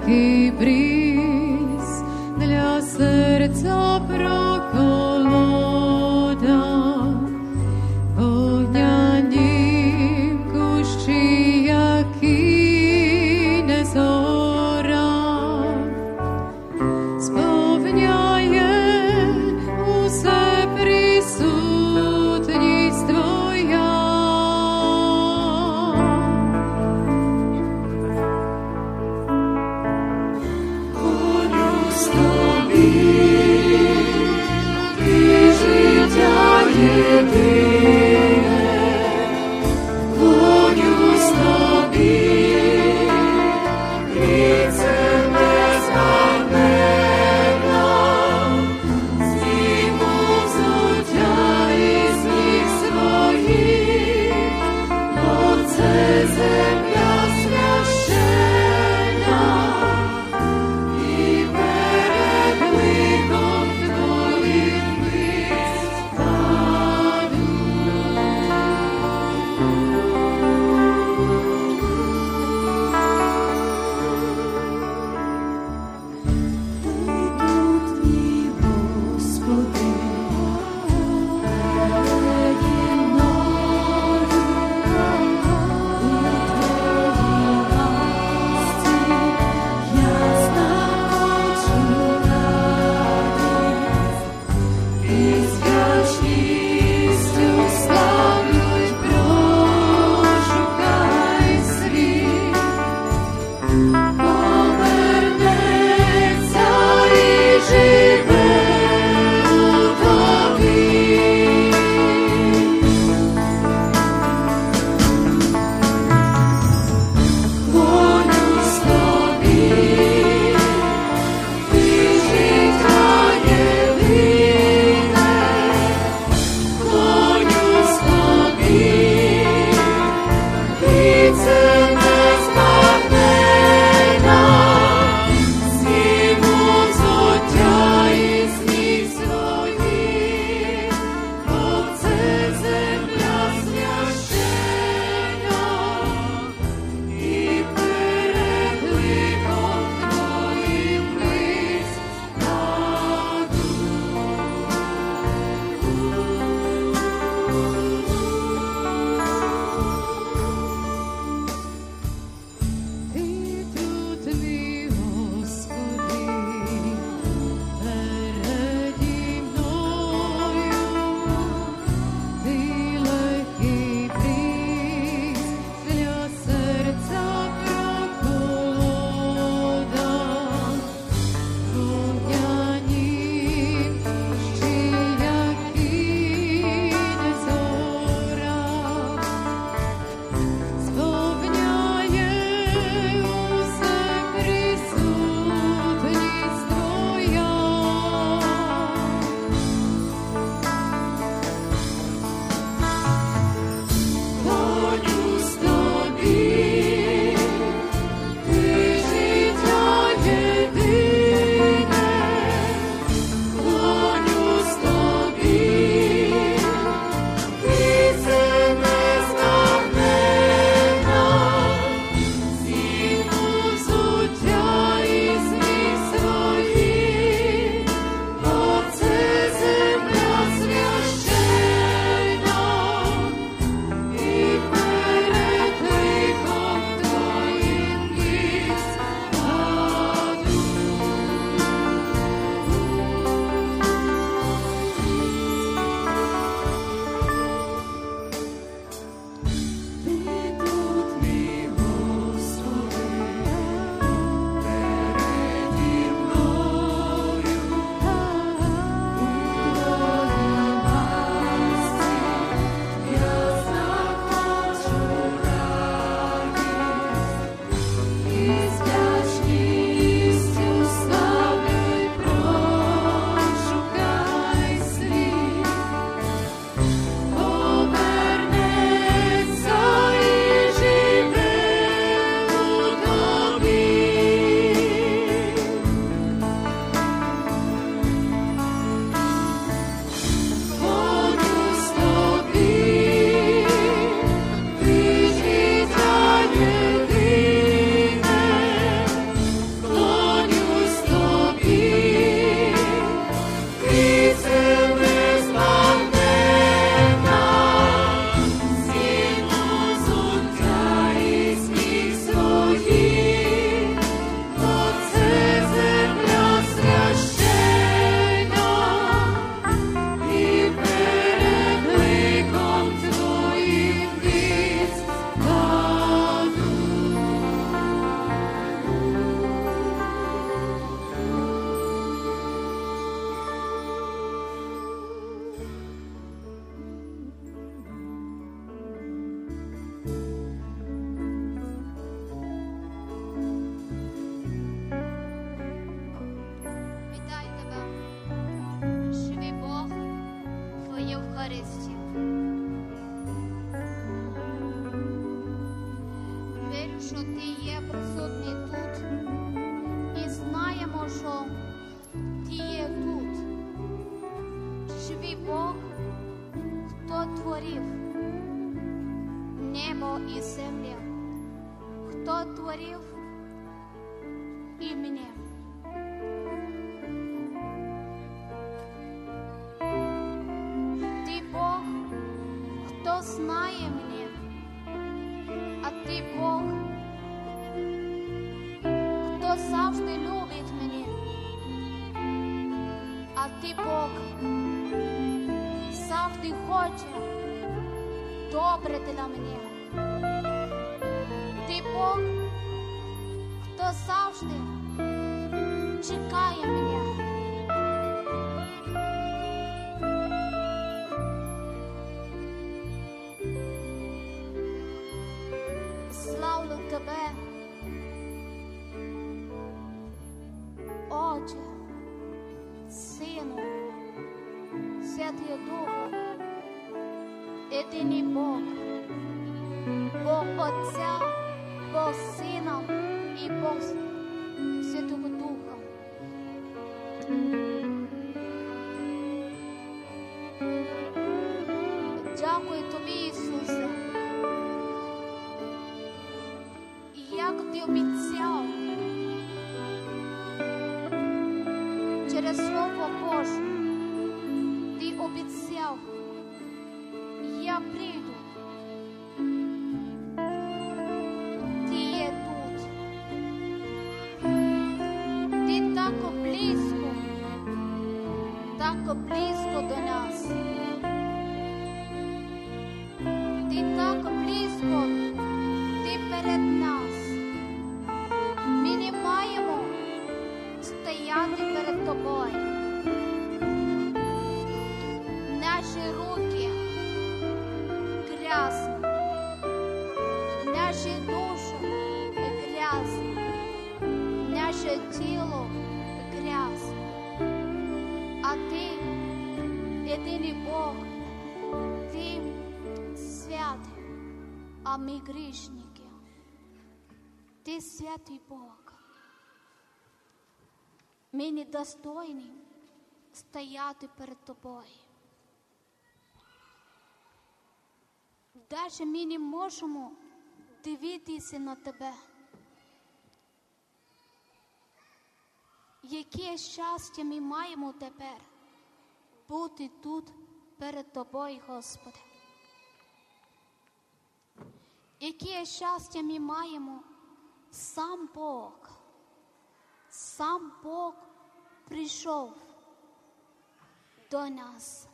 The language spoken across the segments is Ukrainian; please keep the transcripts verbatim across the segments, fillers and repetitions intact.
солодкий бріз для серця прохолода, вогняні кущі, які не зора, сповняє усе присутність Твоя. користі. Вірю, що Ти є присутній тут і знаємо, що Ти є тут. Живий Бог, хто творив небо і землю, хто творив і мене. Ти Бог, хто знає мене, а Ти Бог, хто завжди любить мене, а Ти Бог завжди хоче добре для мене. Ти Бог, хто завжди чекає мене. Славлю Тебе, Отче, Сину, Святий Духа, єдиний Бог, Бог Отця, Бог Сина і Бог Святого Духа. Дякую Тобі, Ісусе, як Ти обіцяв через Слово Боже, Ти обіцяв, я прийду. Ти є тут. Ти так близько, так близько до нас. Ти так близько, Ти перед нас. Ми не маємо стояти перед Тобою. Наші руки грязні, наші душі грязні, наше тіло грязне. А Ти, єдиний Бог, Ти святий, а ми грішники. Ти святий Бог. Ми недостойні стояти перед Тобою. Даже ми не можемо дивитися на Тебе. Яке щастя ми маємо тепер бути тут перед Тобою, Господи. Яке щастя ми маємо, сам Бог, сам Бог прийшов до нас.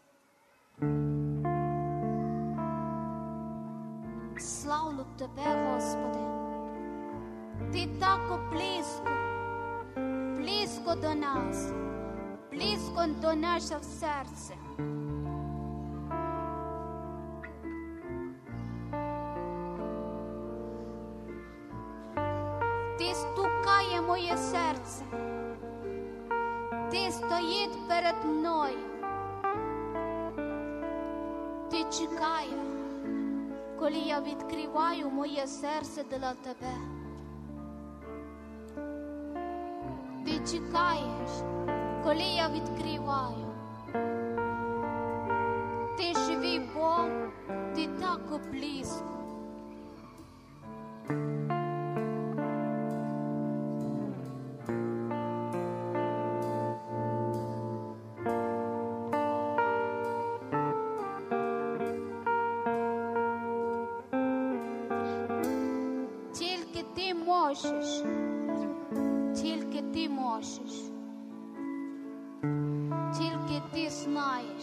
Славлю Тебе, Господи. Ти так близько, близько до нас, близько до нашого серця. Ти стукає моє серце. Ти стоїть перед мною. Ти чекає, коли я відкриваю моє серце для Тебе. Ти чекаєш, коли я відкриваю. Ти живий Бог, Ти так близько. Можеш, тільки Ти можеш, тільки Ти знаєш.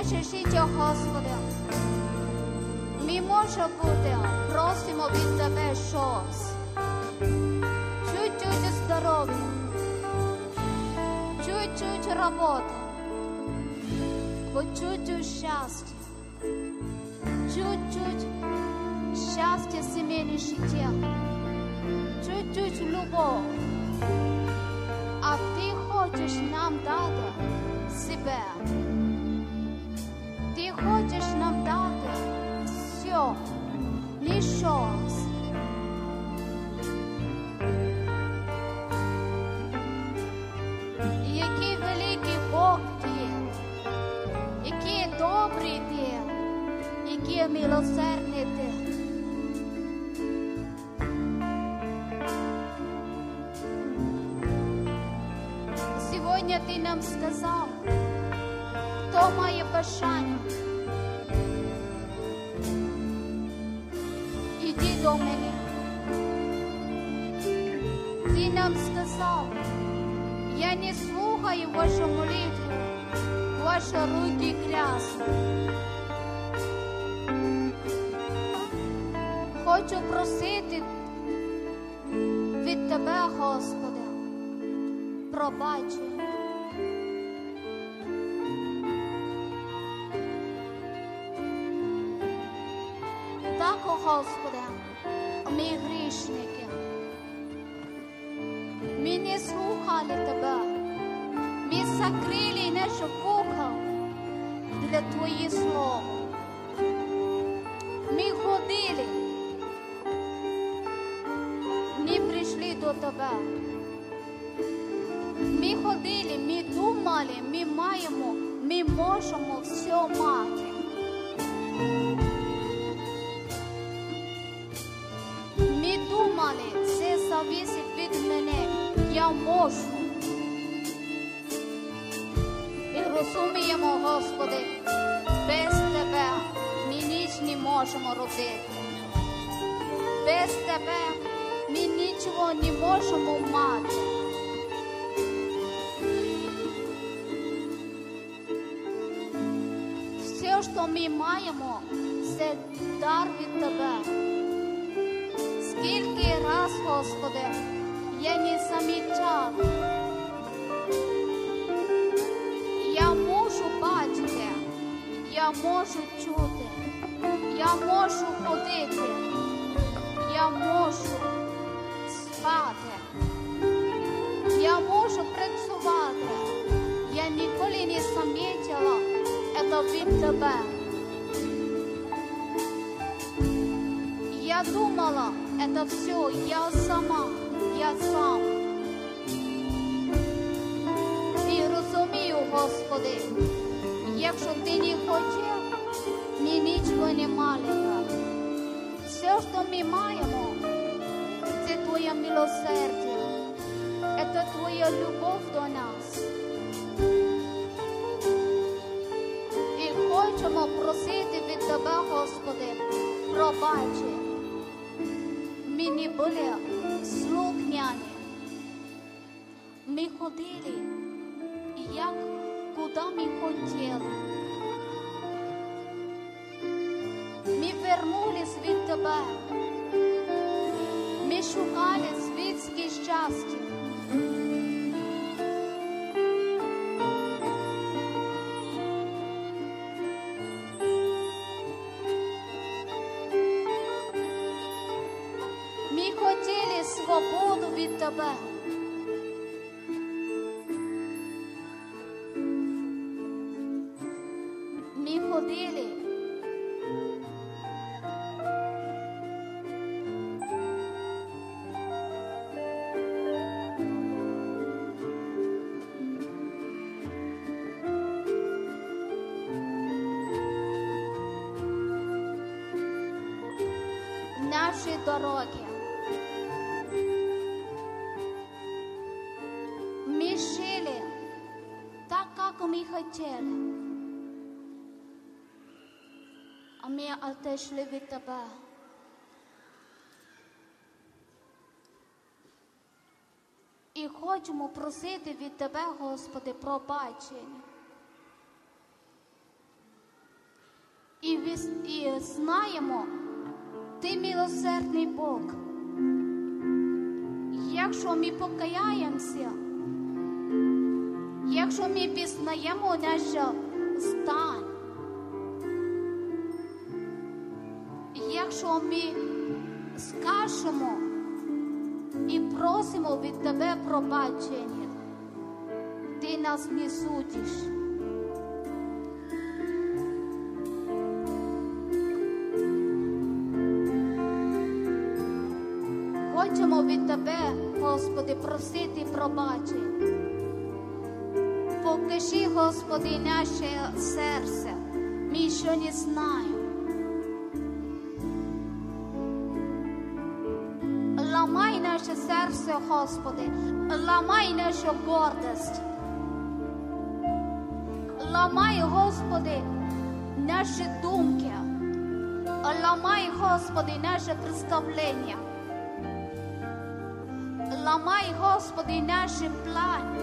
наше життя, Господи. Ми може бути, просимо від Тебе щось. Чуть-чуть здоров'я, чуть-чуть робота, по чуть-чуть щастя, чуть-чуть щастя сімейне життя, чуть-чуть любов. А Ти хочеш нам дати себе. Ти хочеш нам дати все, не щось. Який великий Бог Ти, який добрий Ти, який милосердний Ти. Сьогодні Ти нам сказав, хто має бажання, іди до мене. Ти нам сказав, я не слухаю вашу молитву, ваші руки грязні. Хочу просити від Тебе, Господи, пробачення. Так, о Господи, ми грішники. Ми не слухали Тебе. Ми закрили наше вуха для Твоє Слово. Ми ходили, не прийшли до Тебе. Ми ходили, ми думали, ми маємо, ми можемо все мати. Ми думали, це залежить від мене, я можу. І розуміємо, Господи, без Тебе ми ніч не можемо робити. Без Тебе ми нічого не можемо мати. Все, що ми маємо, це дар від Тебе. Скільки раз, Господи, я не замічав. Я можу бачити, я можу чути, я можу ходити, я можу спати, я можу працювати. Я ніколи не замітила це від Тебе. Я думала, это все я сама, я сам. І розумію, Господи, якщо Ти не хотів, ми нічого не мали. Все, що ми маємо, це Твоє милосердя, це Твоя любов до нас. І хочемо просити від Тебе, Господи, пробачення. Ми не були слухняні. Ми ходили, як куди ми хотіли. Ми вернулись від Тебе. Ми шукали світське щастя. Ми хотіли свободу від Тебе. Ми ходили. Наші дороги. Мы жили так, как мы хотели. А мы отошли від Тебе. І хочемо просити від Тебе, Господи, пробачення. І, віс- і знаємо, Ти милосердний Бог. Якщо ми покаяємося, якщо ми пізнаємо наш стан, якщо ми скажемо і просимо від Тебе пробачення, Ти нас не судиш. Хочемо від Тебе, Господи, просити пробачення. Покажи, Господи, наше серце, ми ще не знаємо. Ламай наше серце, Господи, ламай нашу гордость. Ламай, Господи, наші думки. Ламай, Господи, наше представлення. Ламай, Господи, наші плани.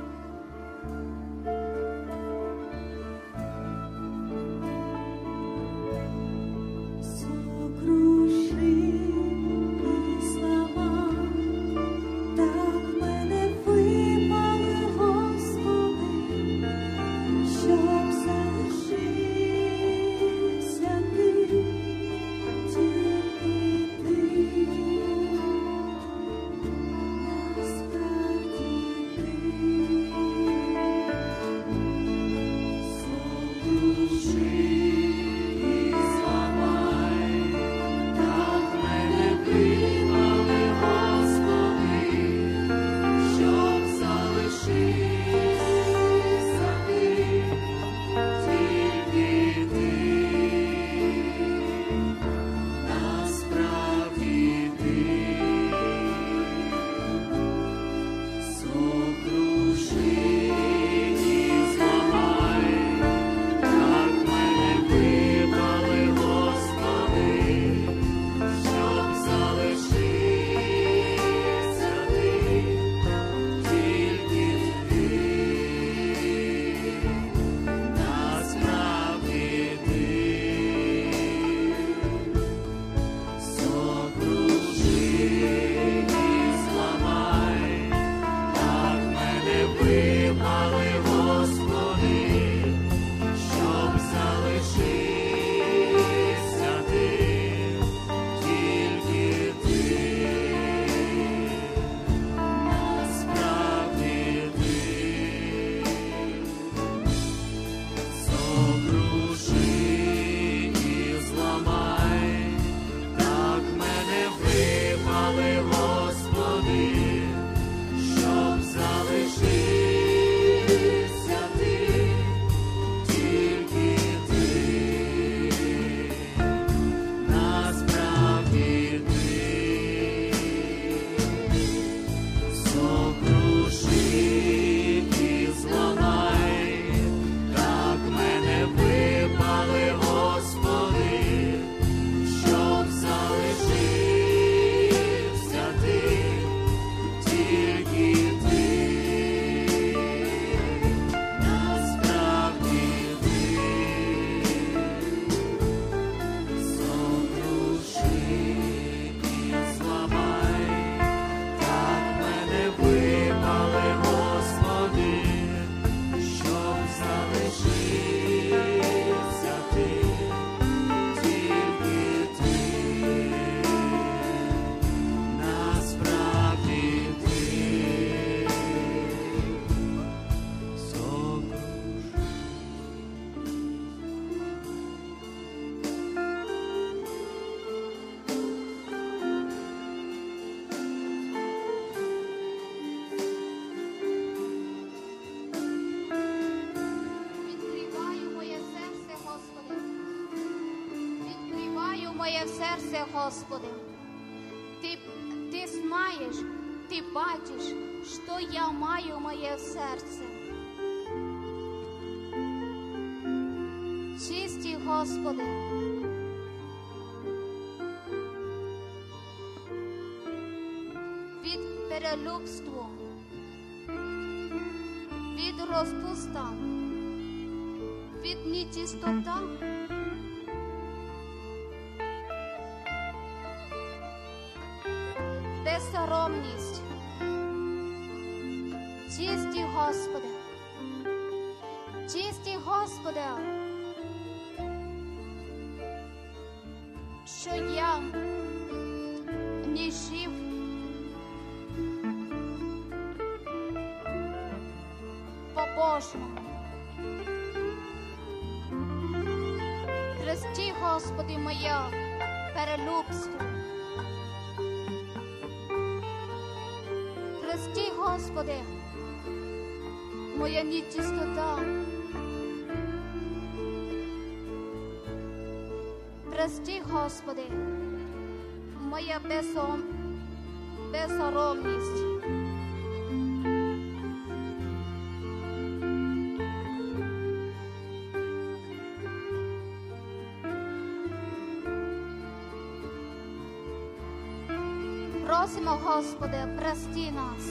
серце, Господи. Ти, ти знаєш, ти бачиш, що я маю в моє серце. Чисті, Господи. Від перелюбства, від розпуста, від нечистота, соромність. Чисті, Господи, чисті, Господи, що я не жив по-божному. Прости, Господи, моє перелюбство. Прости, Господи, моя нечистота. Прости, Господи, моя безсом... безсоромність. Просимо, Господи, прости нас.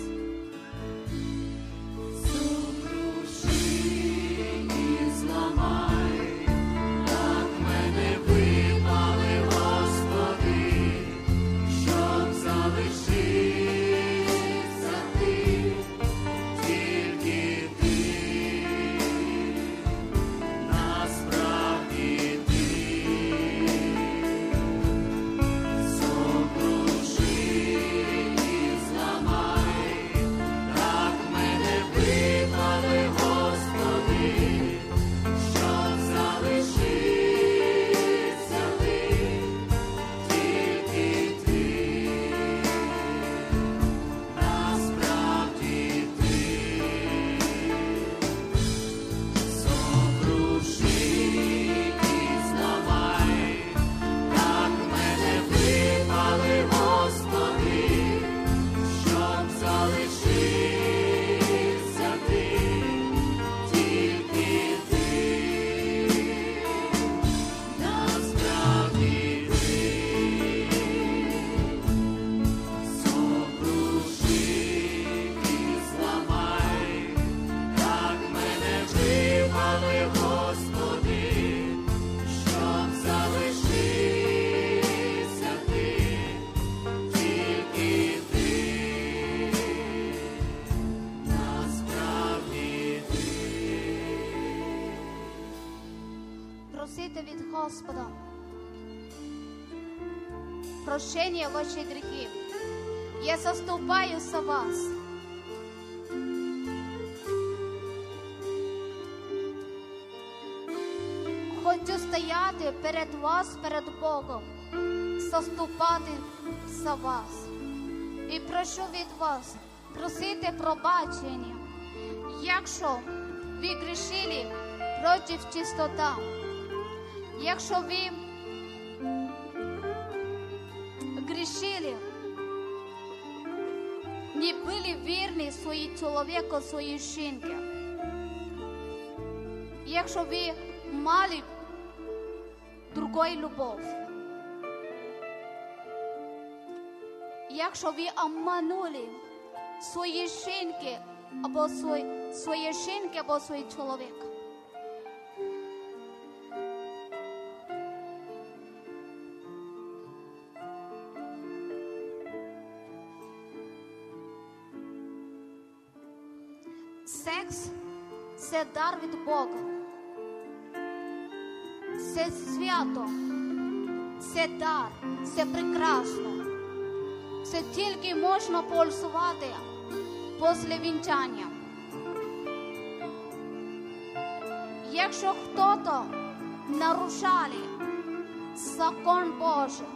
Просите від Господа прощення ваших гріхів. Я заступаю за вас. Хочу стояти перед вас, перед Богом, заступати за вас. І прошу від вас просити пробачення, якщо ви грішили проти чистоти. Якщо ви грішили, не були вірні своїй чоловіку, своїй жінці. Якщо ви мали другої любов. Якщо ви обманули свої жінки або свої, свої жінки або свій чоловік. Секс – це дар від Бога. Це свято, це дар, це прекрасно. Це тільки можна пользувати після вінчання. Якщо хтось нарушає закон Божий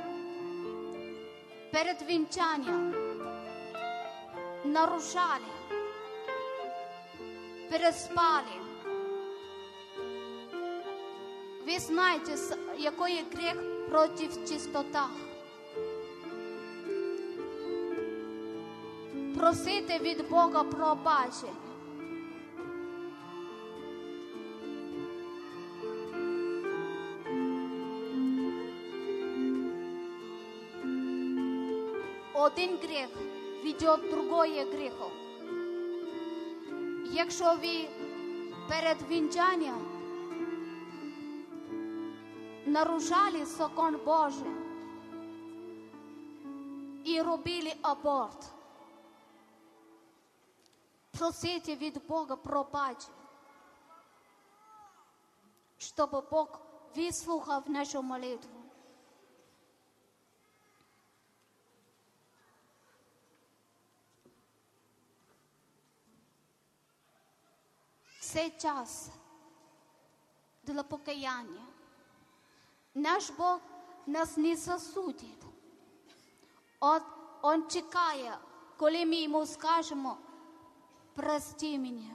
перед вінчанням, нарушали, переспали, ви знаєте, який гріх проти чистоти. Просите від Бога пробачення. Один гріх веде другое гріху. Якщо ви перед вінчанням нарушали закон Божий і робили аборт. Просите від Бога пробачення, щоб Бог вислухав нашу молитву. Це час для покаяння. Наш Бог нас не засудить. От Он чекає, коли ми йому скажемо: прости мене.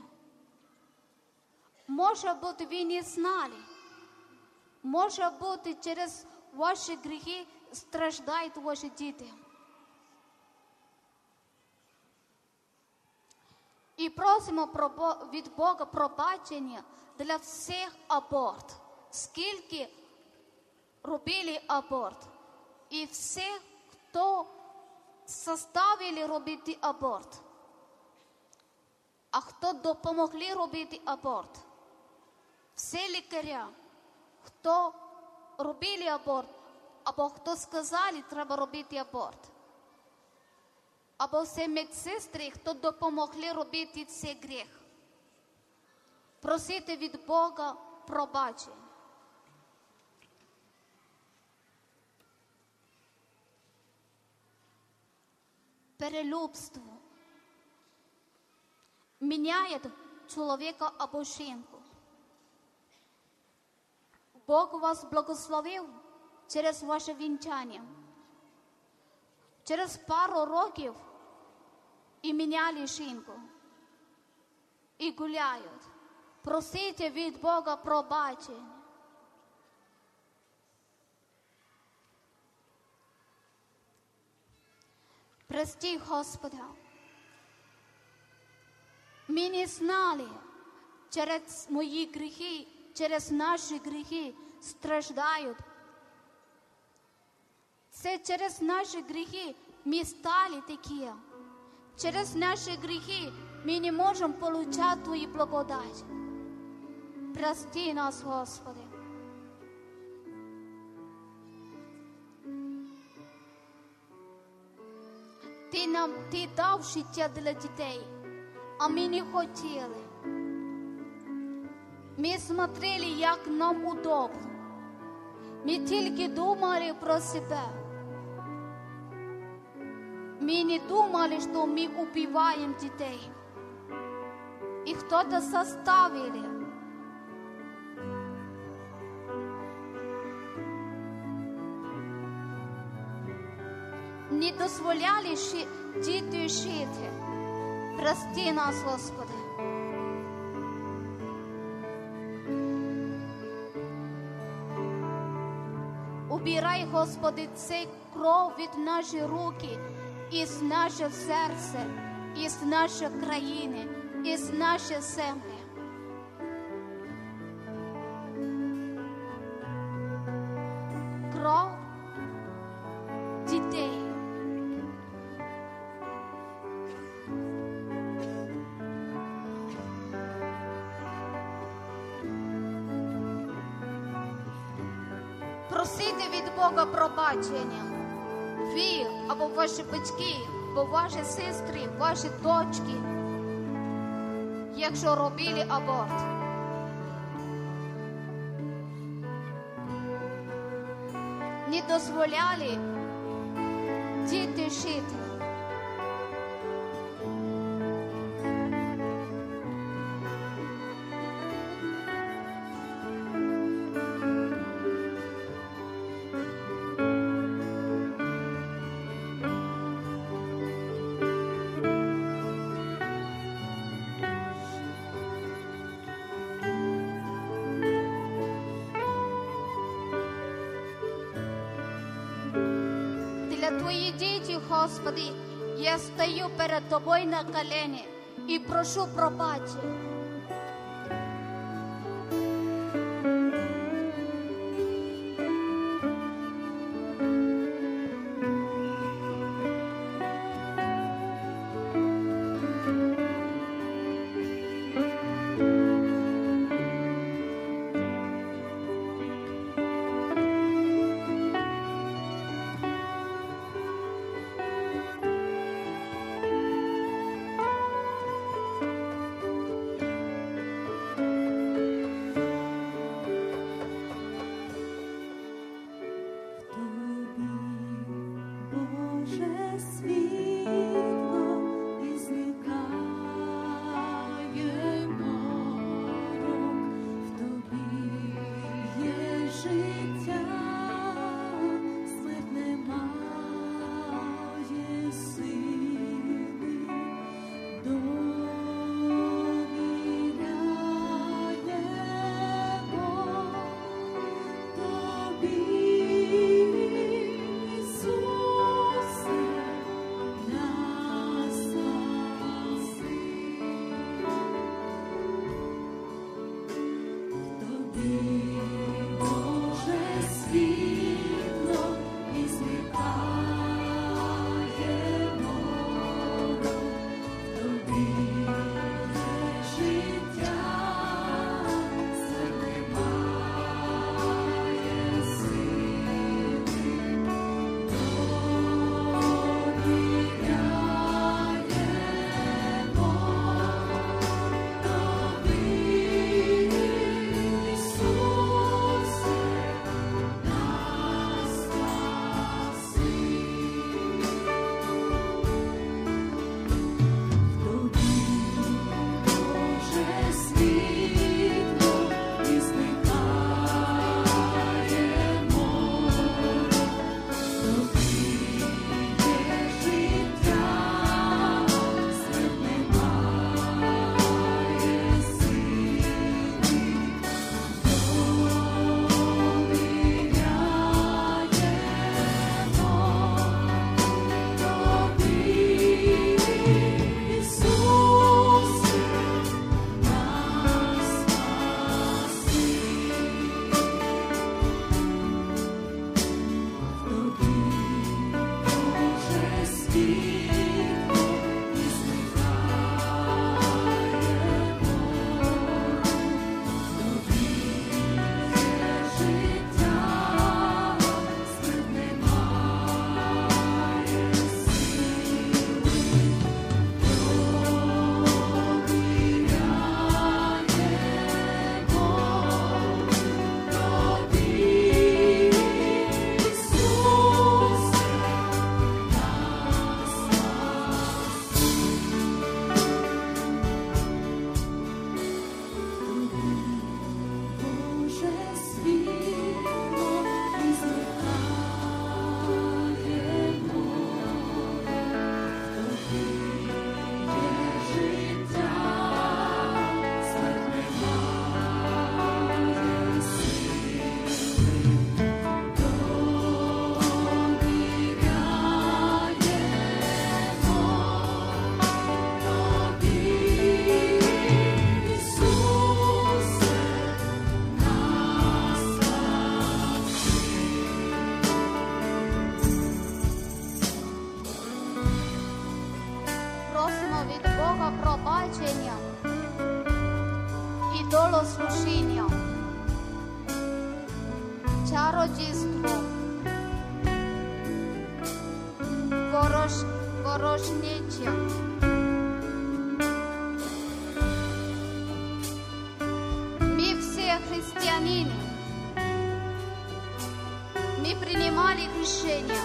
Може бути, ви не знали. Може бути, через ваші гріхи страждають ваші діти. І просимо від Бога пробачення для всіх аборт. Скільки робили аборт. І всіх, хто заставили робити аборт. А хто допомогли робити аборт. Всі лікарі, хто робили аборт, або хто сказали, треба робити аборт. Або всі медсестри, хто допомогли робити цей гріх. Просите від Бога пробачення. Перелюбство міняє чоловіка або жінку. Бог вас благословив через ваше вінчання. Через пару років і міняли жінку. І гуляють. Просите від Бога пробачення. Прости, Господа. Ми не знали, через мої гріхи, через наші гріхи страждають. Це через наші гріхи ми стали такі. Через наші гріхи ми не можемо отримати Твою благодать. Прости нас, Господи. Ти нам, Ти дав життя для дітей, а ми не хотіли. Ми смотрели, як нам удобно. Ми тільки думали про себе. Ми не думали, що ми убиваємо дітей. І хто-то заставили. Не дозволяли діти жити. Прости нас, Господи. Убирай, Господи, цей кров від нашої руки, із нашого серця, із нашої країни, із нашої землі. Кров дітей. Просите від Бога пробачення. Ви, або ваші батьки, або ваші сестри, ваші дочки, якщо робили аборт. Не дозволяли діти жити. Твої діти, Господи, я стою перед Тобою на колені і прошу пробачення. ідолослужіння, чародійство, ворож, ворожнеча. Мы все христианины. Мы принимали крещение.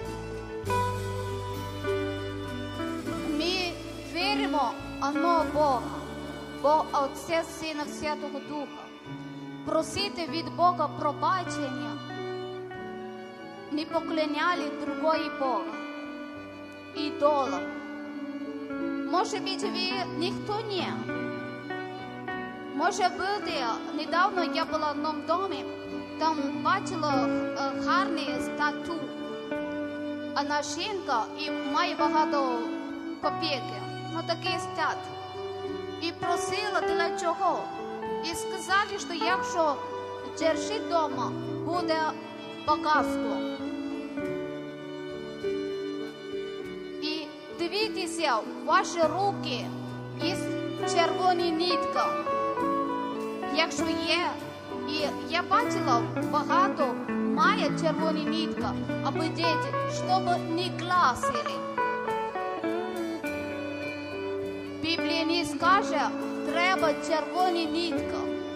Мы верим в одного Бога, Бог Отця, Сина, Святого Духа. Просити від Бога пробачення. Не поклоняли другої Бога, ідолам. Може бути, ви ніхто не. Може бути, недавно я була в одному домі, там бачила гарний стату. Одна жінка і має багато копійки, ну такий стат. І просила для чого. І сказали, що якщо держить вдома, буде багатство. І дивіться, ваші руки є червоні нитка. Якщо є, і я бачила, багато має червоні нитка, аби діти, щоб не класили. Біблія не скаже, треба червоні нитка.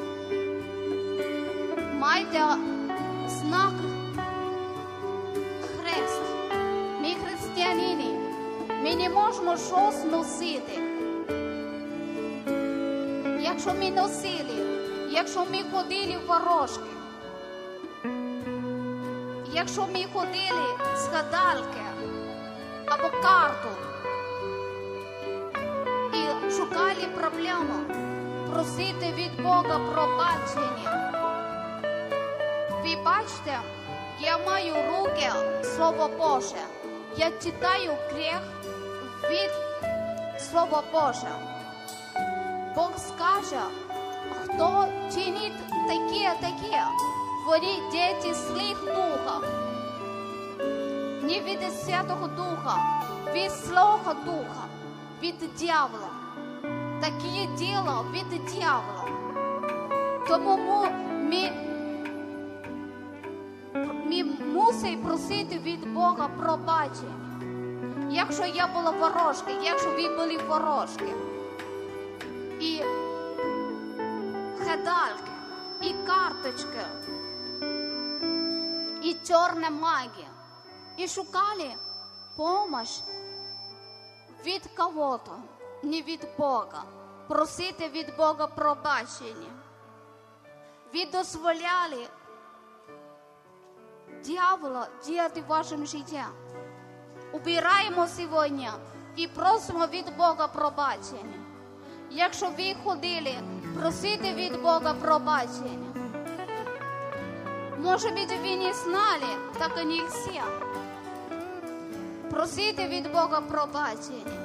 Майте знак хрест. Ми християни. Ми не можемо щось носити. Якщо ми носили, якщо ми ходили в ворожки, якщо ми ходили з гадалки або карту і шукали проблему, просити від Бога пробачення. Ви бачите, я маю руки Слово Боже. Я читаю гріх від Слова Боже. Бог скаже, хто чинить таке-таке, вони діти злих духа. Не від Святого Духа, від Злого Духа, від дьявола. Таке діло від дьявола. Тому ми, ми мусимо просити від Бога пробачення. Якщо я була ворожка, якщо ви були ворожки, і гадалки, і карточки, і чорна магія, і шукали помощь від кого-то, не від Бога, просити від Бога пробачення. Ви дозволяли дьявола діяти в вашому житті. Убираємо сьогодні і просимо від Бога пробачення. Якщо ви ходили, просите від Бога пробачення. Може бути, ви не знали, так і не всі. Просите від Бога пробачення.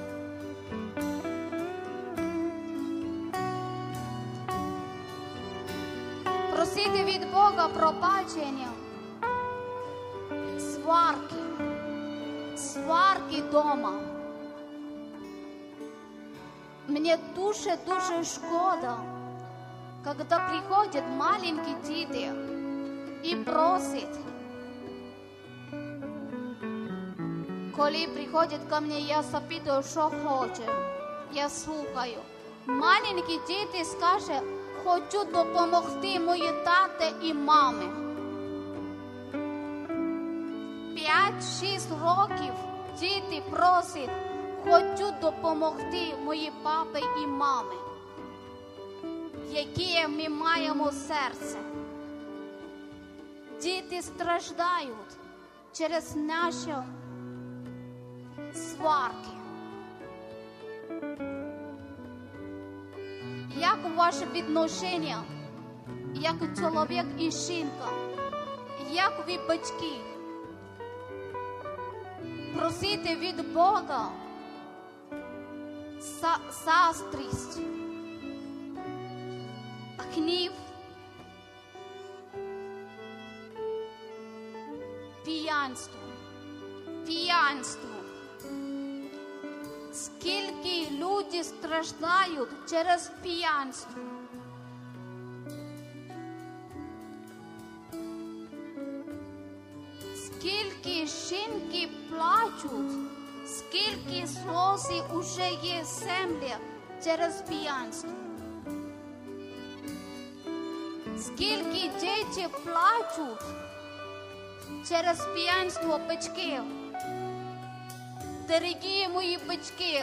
Просите від Бога пробачення. Сварки. Сварки дома. Мне дуже-дуже шкода, когда приходят маленькие дети и просят. Коли приходят ко мне, я запитую, що хоче. Я слухаю. Маленькі діти скажуть, хочу допомогти моїй таті і мамі. П'ять-шість років діти просять, хочу допомогти моїй папі і мамі, яке ми маємо серце. Діти страждають через наші сварки. Як ваше відношення, як чоловік і жінка, як ви батьки, просите від Бога заздрість, гнів, п'янство, п'янство. Скільки люди страждають через п'янство. скільки жінки плачуть, скільки сльози уже є в землі через п'янство. Скільки діти плачуть через п'янство батьків. Дорогі мої батьки,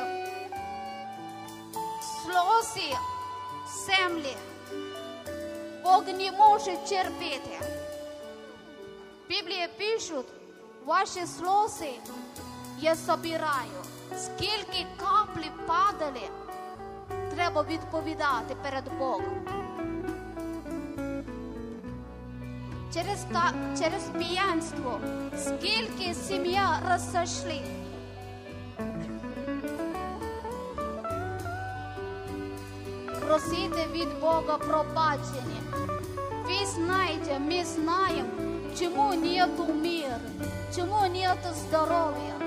сльози в землі Бог не може терпіти. Біблія пише, ваші сльози я собираю. Скільки каплі падали, треба відповідати перед Богом. Через, та, через п'янство, скільки сім'я розійшли. Просите від Бога пробачення. Ви знаєте, ми знаємо, чому нету миру, чому нету здоров'я.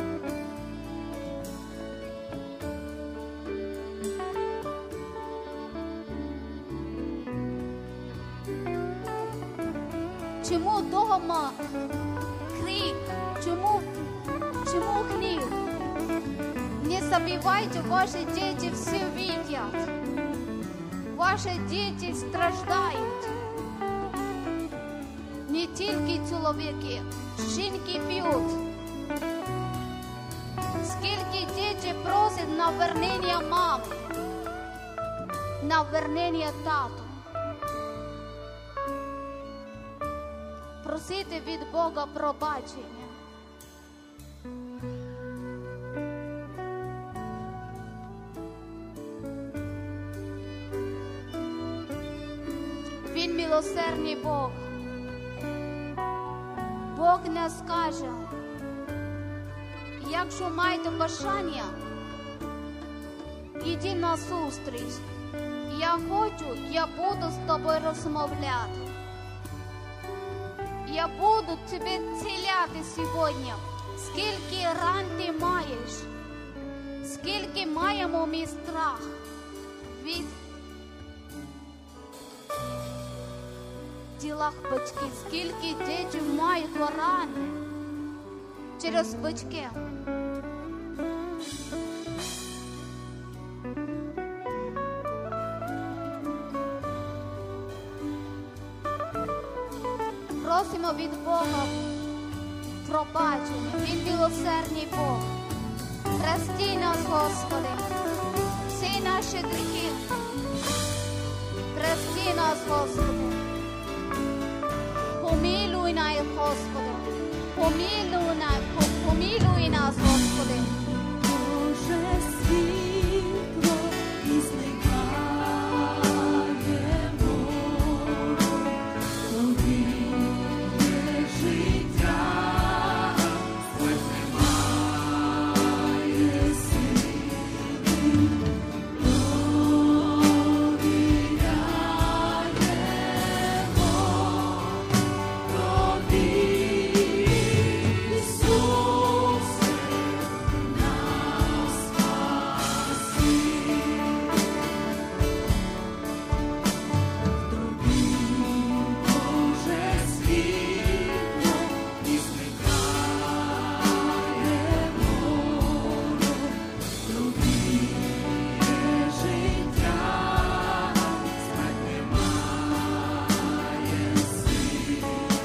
Чому дома крик, чому, чому гнів? Не забивайте, ваші діти все видять. Ваші діти страждають. Не тільки чоловіки, жінки п'ють. Скільки діти просять на вернення мами, на вернення тату. Просите від Бога пробачення. Він милосердний Бог. Бог не скаже, якщо маєте бажання, іди на зустріч. Я хочу, я буду з тобою розмовляти. Я буду тебе зціляти сьогодні. Скільки ран ти маєш, скільки маємо ми страх від ділах батьків, скільки дітей мають рани через батьків. Просимо від Бога пробачення. Він милосердний Бог. Прости нас, Господи, всі наші гріхи. Прости нас, Господи. Помилуй нас, Господи. Помилуй нас, помилуй нас, Господи. Боже, світло і зникає морок, тобі є життя, смерть немає сили, довіряємо тобі, Ісусе, нас спаси. Тобі, Боже, світло і зникає морок, тобі є життя, смерть немає сили.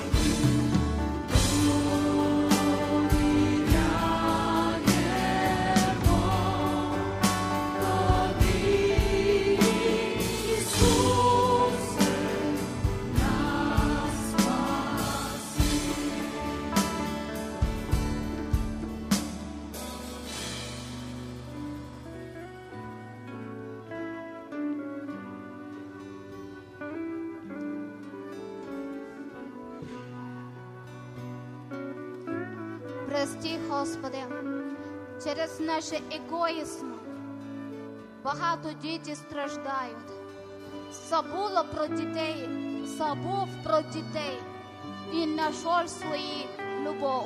Прости, Господи, через наш егоїзм багато дітей страждають. Забула про дітей, забув про дітей і знайшов свою любов.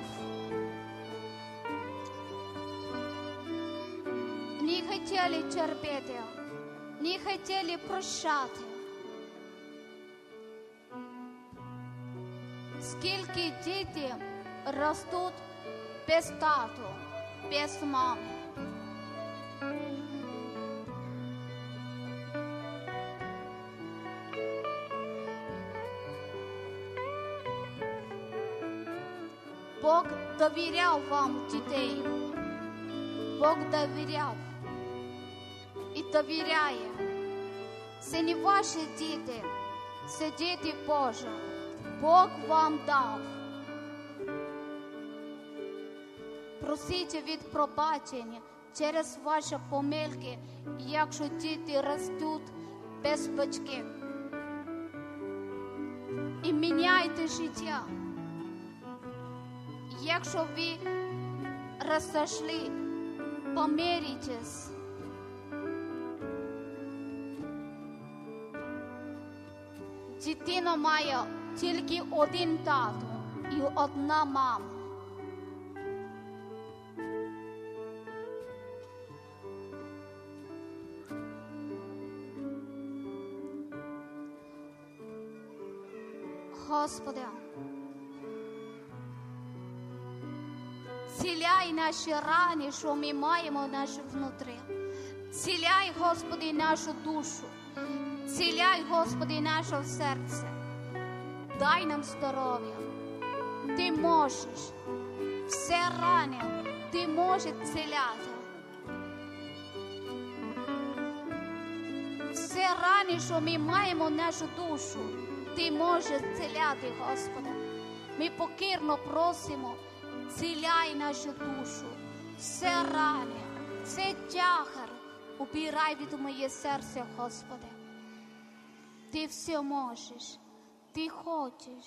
Не хотіли терпіти, не хотіли прощати. Скільки дітей растут без тату, без мами. Бог довіряв вам дітей. Бог довіряв і довіряє. Це не ваші діти, це діти Божі. Бог вам дав. Просіть від пробачення через ваші помилки, якщо діти ростуть без батьків. І міняйте життя. Якщо ви розійшли, помиритесь. Дитина має тільки один тато і одна мама. Господи, зціляй наші рани, що ми маємо наші внутрі. Зціляй, Господи, нашу душу. Зціляй, Господи, наше серце. Дай нам здоров'я. Ти можеш. Все рани Ти можеш зціляти. Все рани, що ми маємо нашу душу, Ти можеш зціляти, Господи. Ми покірно просимо, зціляй нашу душу. Все рани, все тягар, убирай від моє серце, Господи. Ти все можеш, Ти хочеш.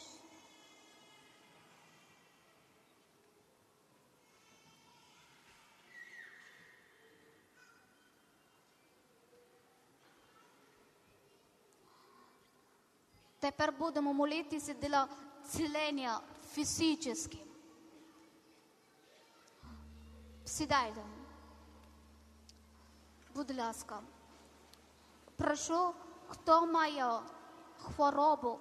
Тепер будемо молитися для зцілення фізично. Сідайте. Будь ласка. Прошу, хто має хворобу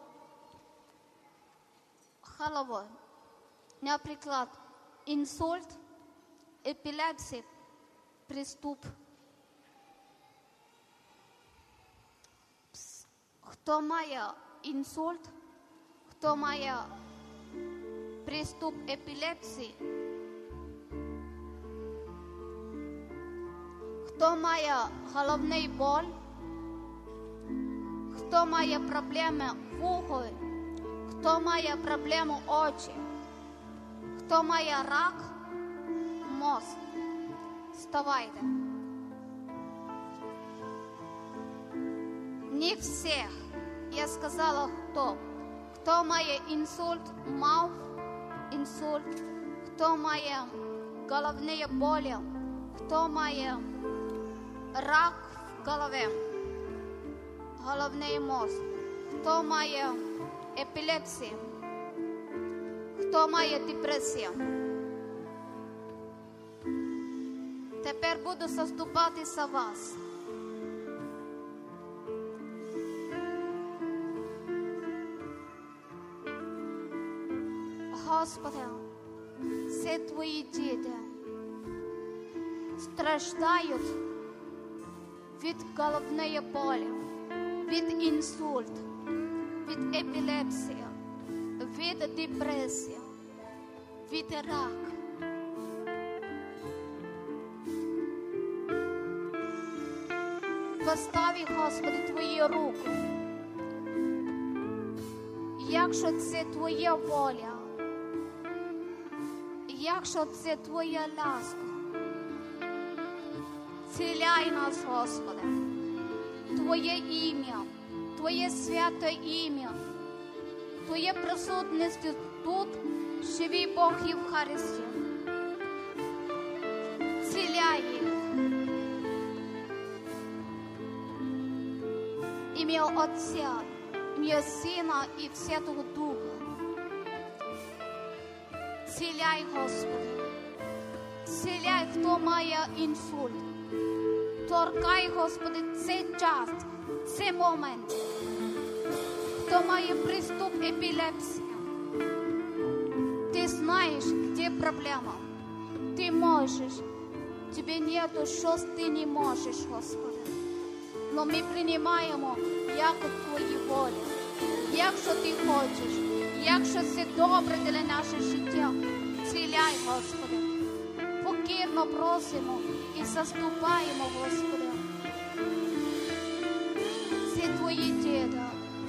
голови, наприклад, інсульт, епілепсія, приступ. Хто має інсульт, хто має приступ епілепсії, хто має головний боль, хто має проблеми вухою, хто має проблему очі, хто має рак, мозк. Вставайте. Не всіх. Я сказала, хто. Хто має інсульт, мав інсульт, хто має головні болі, хто має рак в голові, головний мозок, хто має епілепсію, хто має депресію. Тепер буду заступатися вас. Господи, це Твої діти страждають від головної болі, від інсульту, від епілепсії, від депресії, від раку. Постави, Господи, Твої руки. Якщо це Твоя воля, якщо це Твоя ласка, зціляй нас, Господи. Твоє ім'я, Твоє святе ім'я, Твоє присутність тут, живий Бог Євхаристії. Зціляй їх. Ім'я Отця, ім'я Сина і Святого Духа. Зціляй, Господи. Зціляй, хто має інсульт. Торкай, Господи, цей час, цей момент. Хто має приступ епілепсії. Ти знаешь, где проблема. Ты можешь. Тебе нету, что ты не можешь, Господи. Но ми приймаємо, як Твої волі. Якщо Ти хочеш, якщо це добре для нашого життя, ціляй, Господи. Покірно просимо і заступаємо, Господи. Це Твої діти.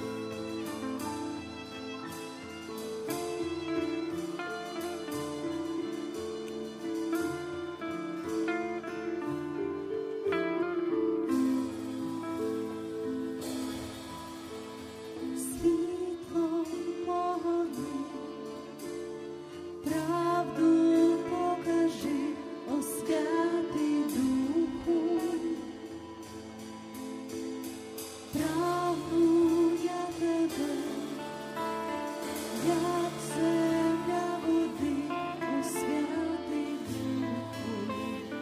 Світло погони, правду покажи, о Святий Духу. Правду я тебе, як земля води, о Святий Духу.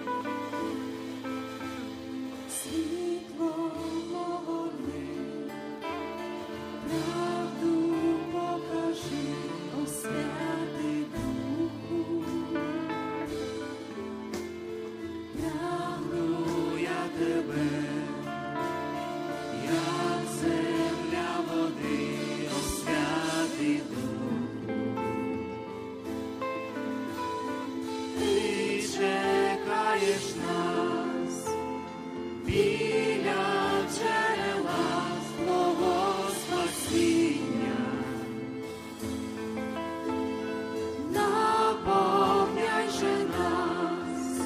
Світло погони, правду покажи, о Святий Духу. Прагну я тебе, як земля води, о Святий Духу. Ти чекаєш нас біля джерела Твого спасіння. Наповняй же нас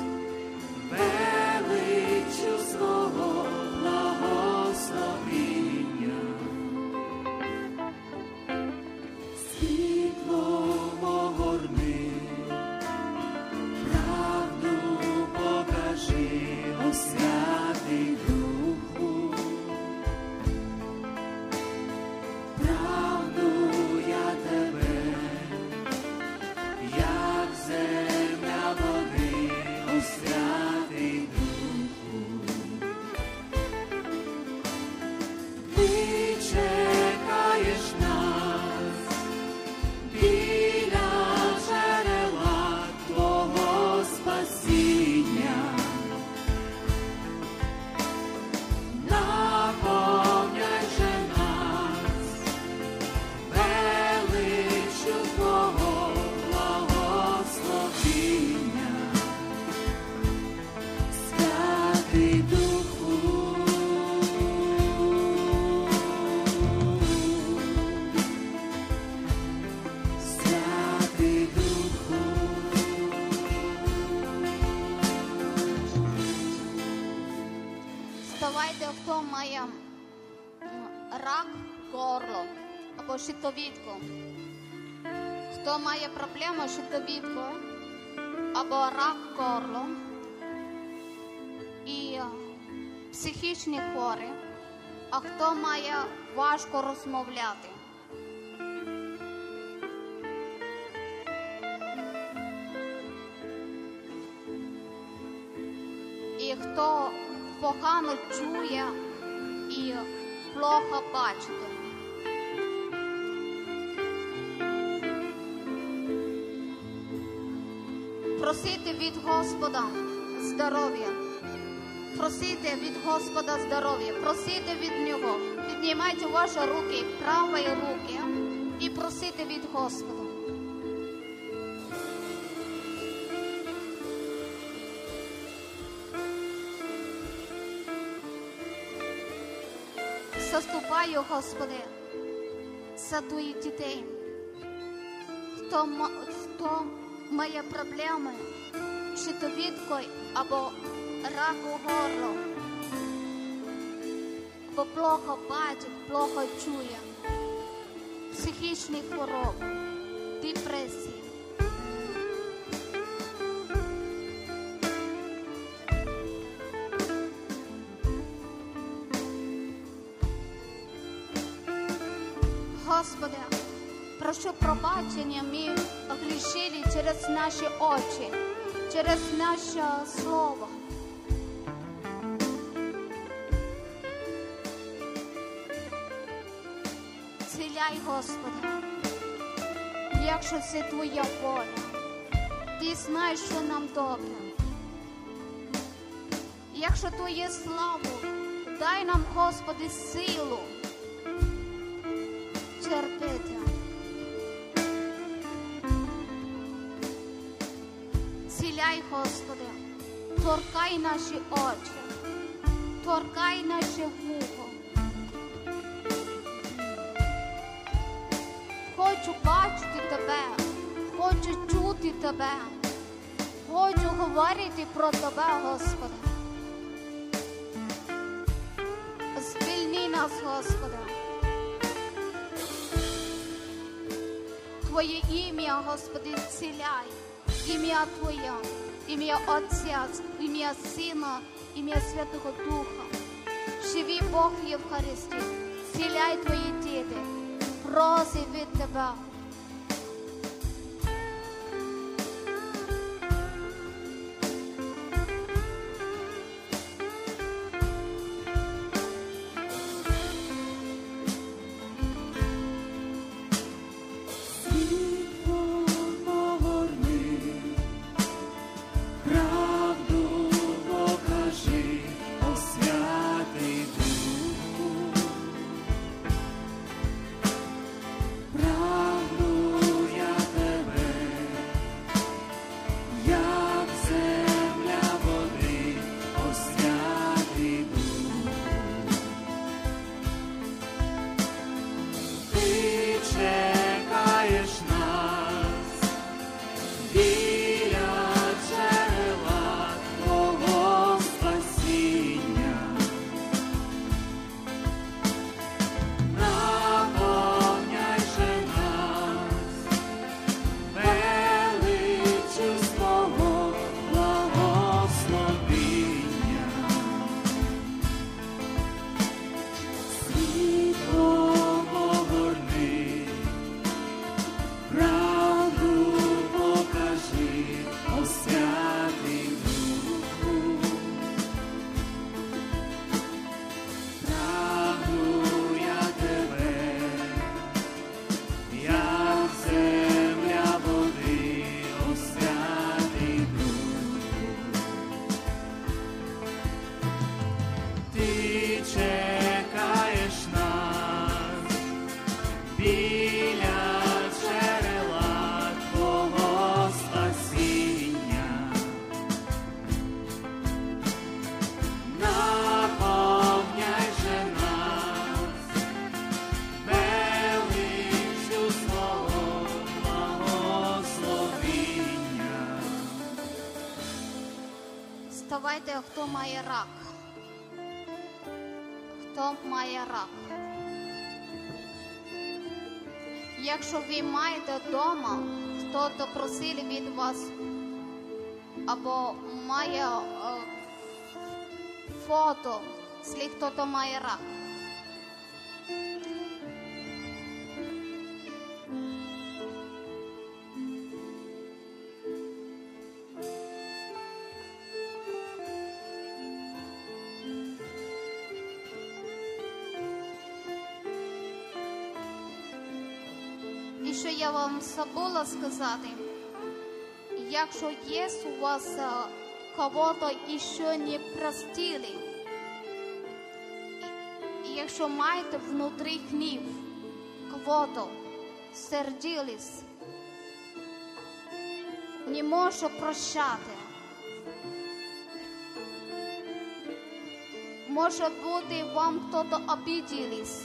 величчю свого благословіння. Світло огорни, правду покажи, о Святий Духу. Правду я тебе, як земля води, о Святий Духу. Ти чекаєш нас біля джерела Твого спасіння. Наповняй же нас величчю Твого благословіння. Святий Духу. Святий Духу. Вставайте, хто має м, рак горло або щитовідку. Хто має проблему з щитовідкою або рак горло і е, психічні хворі, а хто має важко розмовляти. І хто погано чує і плохо бачить. Просити від Господа здоров'я. Просити від Господа здоров'я. Просити від Нього. Піднімайте ваші руки, правої руки, і просити від Господа. Заступаю, Господи, за Твоїх дітей. Хто, ма- хто має проблеми з щитовідкою або раку горло, або плохо бачить, плохо чує, психічні хвороби, депресії. Господи, прошу пробачення, ми грішили через наші очі, через наше слово. Ціляй, Господи. якщо це Твоя воля. Ти знаєш, що нам добре. Якщо Твоє славу, дай нам, Господи, силу терпіти. Ціляй, Господи, торкай наші очі, торкай наше вухо. Хочу бачити Тебе, хочу чути Тебе, хочу говорити про Тебе, Господи. Звільни нас, Господи. Твоє ім'я, Господи, ціляй. Ім'я Твоє, ім'я Отця, ім'я Сина, ім'я Святого Духа. Живий Бог Євхаристії, ціляй Твої діти, проси від Тебе. Вставайте, хто має рак. Хто має рак. Якщо ви маєте вдома, хто-то просив від вас, або має е, фото, якщо хто-то має рак. І що я вам забула сказати, якщо є у вас кого-то ще не простили, і якщо маєте внутрі гнів, кого-то сердились, не можу прощати. Може бути, вам хто-то обиделись,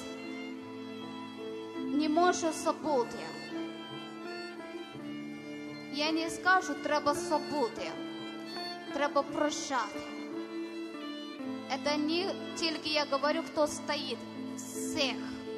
не можу забути. Я не скажу, треба забути, треба прощати. Это не тільки я говорю, хто стоїть, всіх.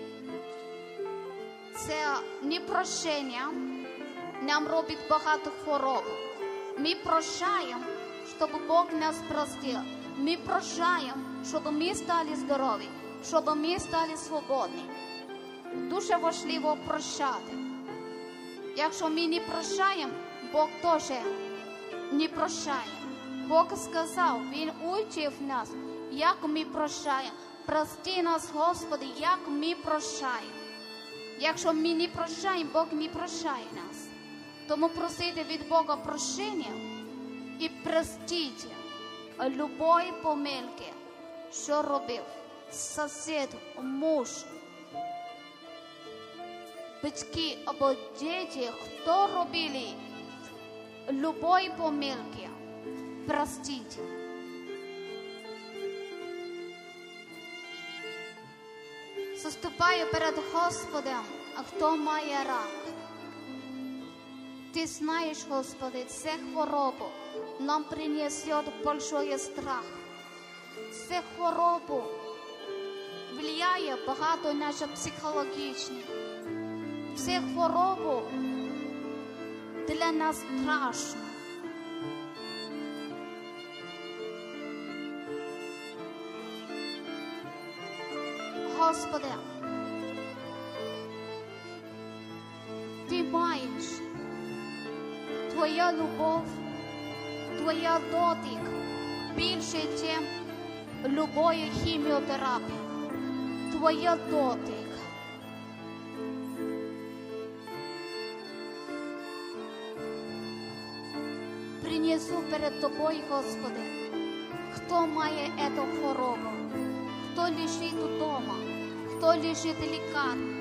Це непрощення нам робить багато хвороб. Ми прощаємо, щоб Бог нас простив. Ми прощаємо, щоб ми стали здорові, щоб ми стали свободні. Дуже важливо прощати. Якщо ми не прощаємо, Бог теж не прощає. Бог сказав, Він учив нас, як ми прощаємо. Прости нас, Господи, як ми прощаємо. Якщо ми не прощаємо, Бог не прощає нас. Тому просите від Бога прощення і простіть любої помилки, що робив сусід, муж, батьки або діти, хто робили любої помилки, простіть. Заступаю перед Господом, а хто має рак. Ти знаєш, Господи, ця хворобу нам принесе большой страх. Ця хворобу впливає багато наше психологічне. Ця хворобу для нас страшно. Господи, Ти маєш Твоя любов, Твоя дотик більше, ніж любої хіміотерапії. Твоя дотик. Принесу перед Тобою, Господи, хто має цю хворобу, хто лежить вдома, хто лежить в лікарні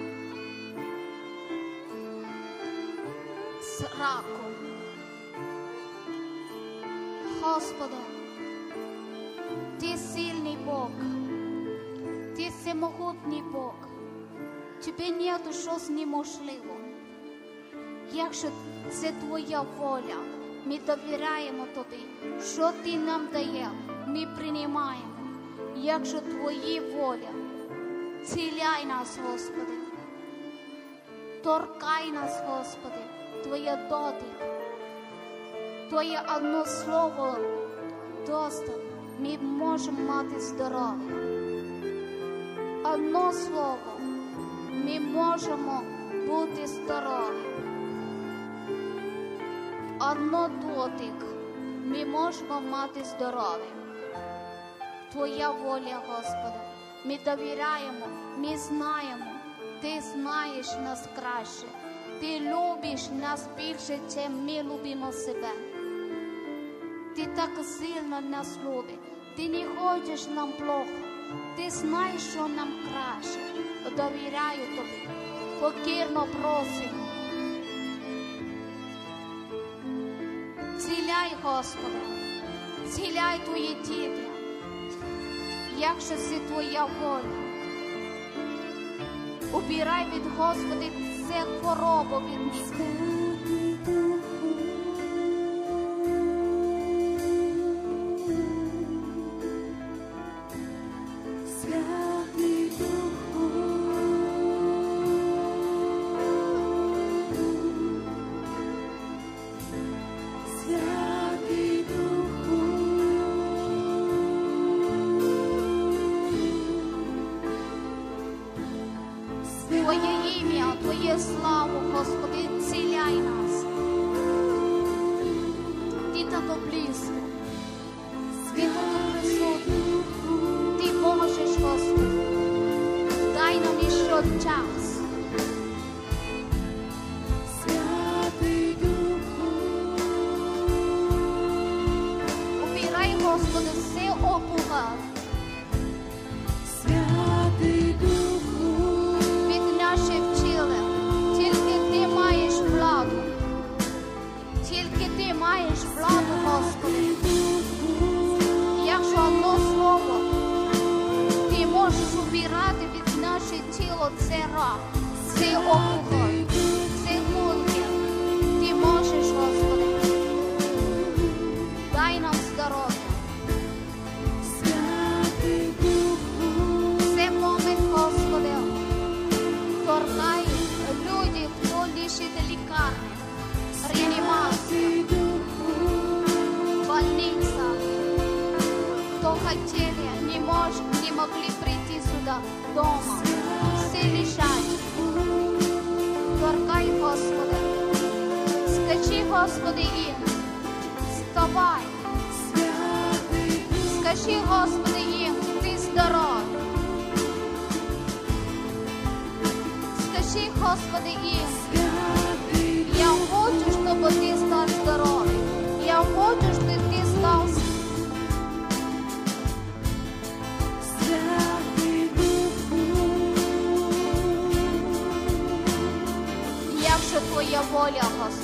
з раком. Господи, Ти сильний Бог, Ти всемогутній Бог. Тобі нету щось неможливо. Якщо це Твоя воля, ми довіряємо Тобі. Що Ти нам дає, ми приймаємо. Якщо Твоя воля, ціляй нас, Господи. Торкай нас, Господи, Твоє дотик. Твоє одно слово достатньо. Ми можемо мати здоров'я. Одно слово, ми можемо бути здорові. Одно дотик, ми можемо мати здоров'я. Твоя воля, Господи. Ми довіряємо, ми знаємо. Ти знаєш нас краще. Ти любиш нас більше, ніж ми любимо себе. Ти так сильно нас любиш. Ти не хочеш нам плохо. Ти знаєш, що нам краще. Довіряю Тобі. Покірно просимо. Ціляй, Господи. Ціляй Твої діти. Якщо це Твоя воля. Убирай від Господи все хворобу від них. Святий Духу, Святий Духу, Твоє ім'я, Твоє славу, Господи, ціляй нас. Ти так близько. Ти так присутній. Ти можеш, Господи. Дай нам іще час. Святий Духу, Убирай, Господи, все опуга Святий Духу, від наших вчили. Тільки Ти маєш владу. Тільки Ти маєш владу, Господи. Якщо одно слово, Ти можеш убирати від наше тіло це рак, це опухоль, це мулки. Ти можеш, Господи. Дай нам здоров'я. Святий Духу, Це момент, Господи. Торкай люди, хто лежить в лікарні, реанімація, больниця. Кто хотели, не, мож, не могли прийти сюда, дома. Все лежать. Торкай, Господи. Скажи, Господи, им. Вставай. Скажи, Господи, им, Ты здоров. Скажи, всіх, Господи, їм. Святий Я хочу, щоб ти став здоровий. Я хочу, щоб ти став Святий Духу, якщо Твоя воля, Господи.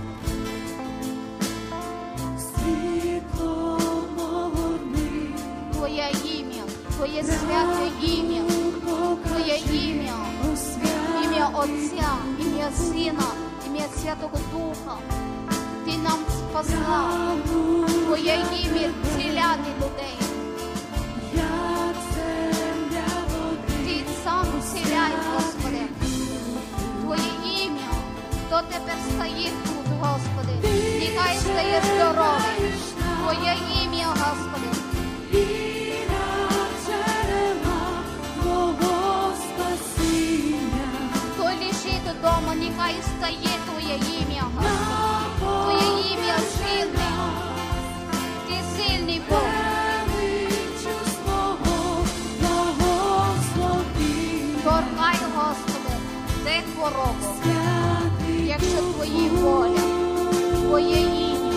світло вогни, Твоє ім'я, Твоє святе ім'я, Твоє ім'я, ім'я Отця, ім'я Сина, ім'я Святого Духа. Ти нам послав Твоє ім'я зціляти людей. як земля води. Ти сам зціляй, Господи. Твоє ім'я, хто тепер стоїть тут, Господи, нехай стає здоровий. Твоє ім'я, Господи. Віра джерела Твого спасіння. Хто лежить вдома, нехай стає Твоє ім'я, Господи. Твоє ім'я сильне. Ти сильний Бог. Величу свого благословіння. Торкай, Господи, де хворобу, Святий якщо Твої воля, Твоє ім'я.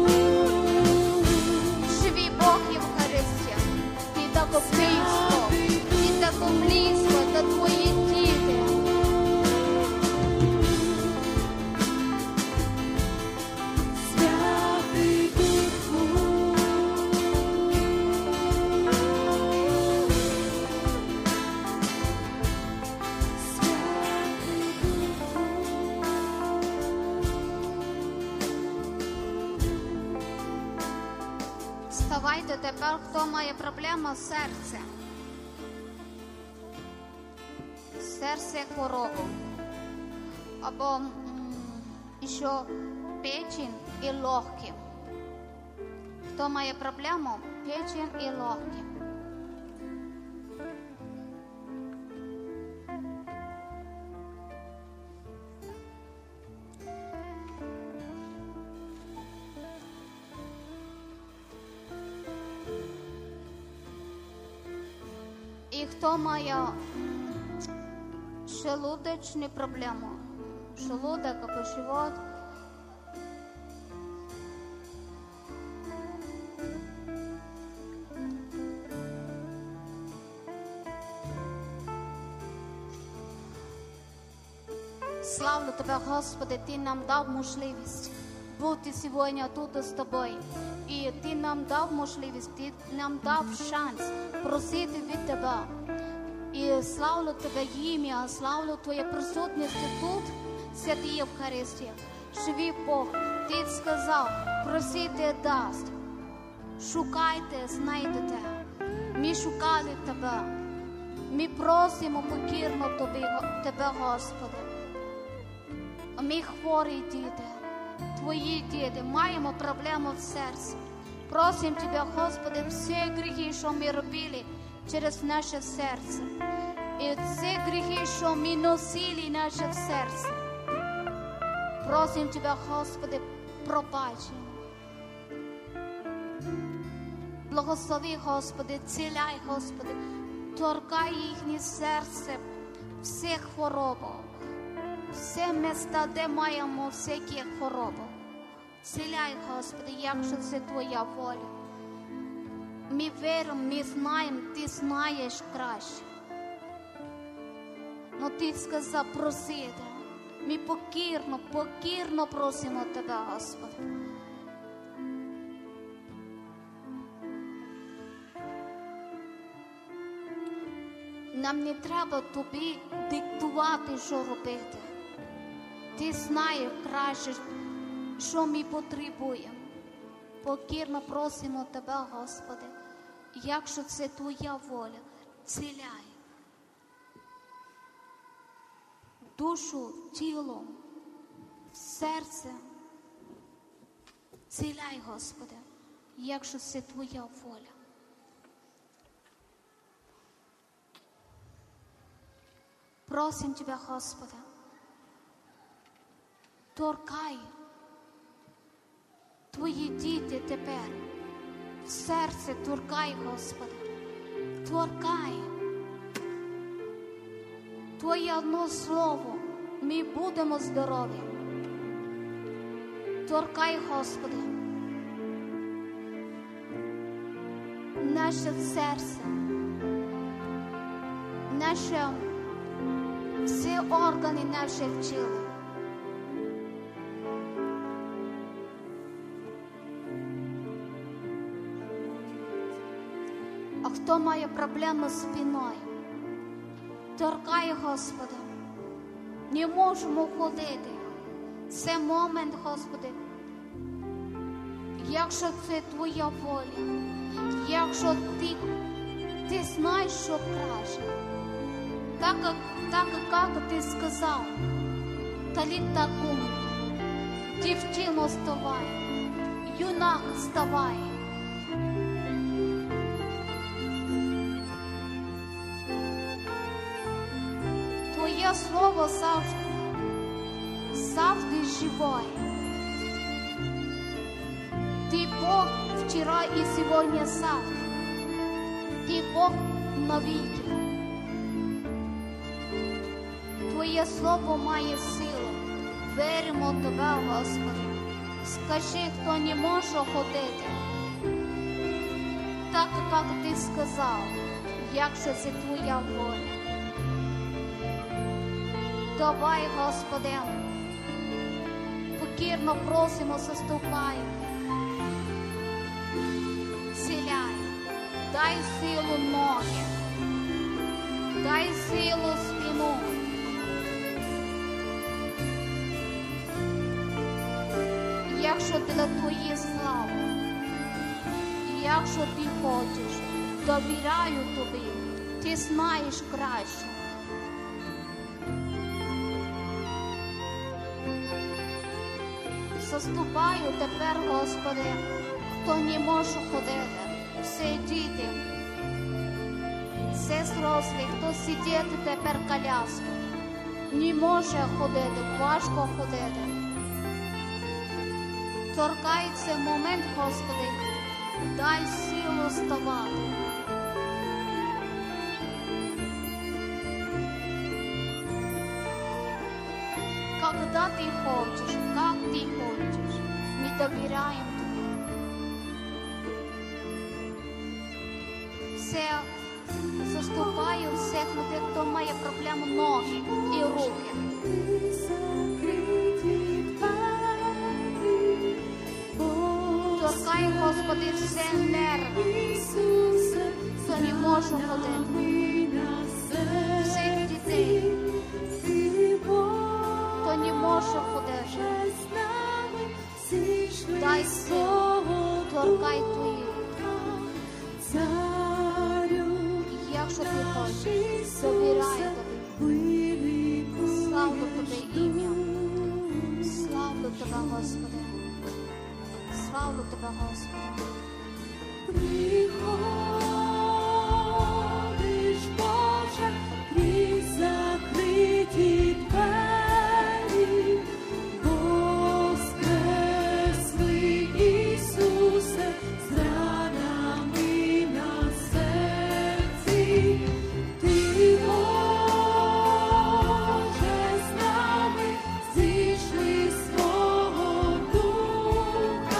Живий Бог Євхаристія. Ти так близько, ти так близько, це Твої діти. Святий Духу, Святий Вставайте тепер, хто має проблему з серцем. Серце хворобу. Або м, ще печень і легкі. Хто має проблему, печень і легкі. І хто має м, желудочні проблеми, желудок або живот, славлю Тебе, Господи, Ти нам дав можливість бути сьогодні тут з Тобою. І Ти нам дав можливість, Ти нам дав шанс просити від Тебе. І славлю Тебе ім'я, славлю Твоє присутність тут, святий Євхаристія. Живий Бог, Ти сказав, просити дасть. Шукайте, знайдете. Ми шукали Тебе. Ми просимо покірно Тобі, Тебе, Господи. Ми хворі діти, Твої діти, маємо проблему в серці. Просимо Тебе, Господи, всі гріхи, що ми робили через наше серце. І всі гріхи, що ми носили наше серце. Просимо Тебе, Господи, пробачення. Благослови, Господи, ціляй, Господи, торкай їхнє серце, всі хвороби, всі міста, де маємо всякі хвороби. Ціляй, Господи, якщо це Твоя воля. Ми віримо, ми знаємо, Ти знаєш краще. Но Ти сказав просити. Ми покірно, покірно просимо Тебе, Господи. Нам не треба Тобі диктувати, що робити. Ти знаєш краще, що ми потребуємо. Покірно просимо Тебе, Господи, якщо це Твоя воля, ціляй. Душу, тіло, серце. Ціляй, Господи, якщо це Твоя воля. Просим Тебя, Господи, торкай Твої діти тепер. В серце торкай, Господи, торкай. Твоє одно слово, ми будемо здорові. Торкай, Господи, наше серце, наше, всі органи наші тіла. А хто має проблеми з спиною, торкай, Господи, не можемо ходити. Це момент, Господи, якщо це Твоя воля, якщо Ти, ти знаєш, що краще, так, так як Ти сказав, таліта кум, дівчино, вставай, юнак, вставай. Твоє слово завжди, завжди живе. Ты Бог вчера и сегодня, завтра. Ты Бог навіки. Твоє слово має силу. Віримо в Тебе, Господи. Скажи, хто не може ходити, так, як Ти сказав, якщо це Твоя воля. Давай, Господи, покірно просимо, заступай. Зціляй, дай силу ноги, дай силу спину. Якщо для Твоєї слави, якщо Ти хочеш, довіряю Тобі, Ти знаєш краще. Заступаю тепер, Господи, хто не може ходити, все діти, все зрослі, хто сидіти тепер в коляску, не може ходити, важко ходити. Торкай цей момент, Господи, дай силу вставати. Когда Ты хочешь, как Ты хочешь, мы доверяем Тебе. Все, заступаю всех людей, хто має проблему ноги і руки. Торкай, Господи, все нерви, хто не може ходити. Всіх дітей, хто не може ходити. Дай силу, торкай Твої. Якщо Ти хочеш, довіряй Тобі. Славлю Тебе ім'я. Славлю Тебе, Господи. Славлю Тебе, Господи. Приходиш, Боже, крізь закриті двері, воскреслий Ісусе, з ранами на серці. Ти, Боже, з нами зійшли свого Духа,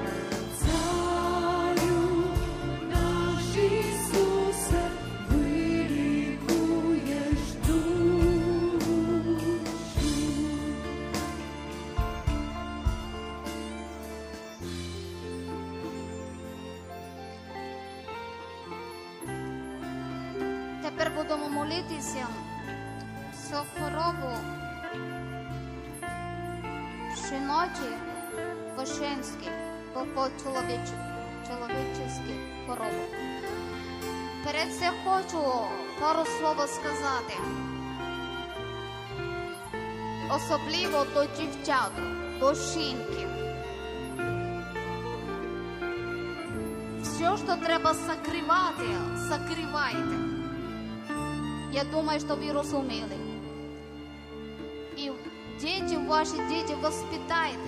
Царю наш Ісусе, вилікуєш душу. Тепер будемо молитися за хворобу жіночі, по-женськи, по-чоловічі, чоловічські хвороби. Перед цим хочу пару слов сказати. Особливо до дівчат, до жінки. Все, що треба закривати, закривайте. Я думаю, що ви розуміли. І діти, ваші діти, воспитайте.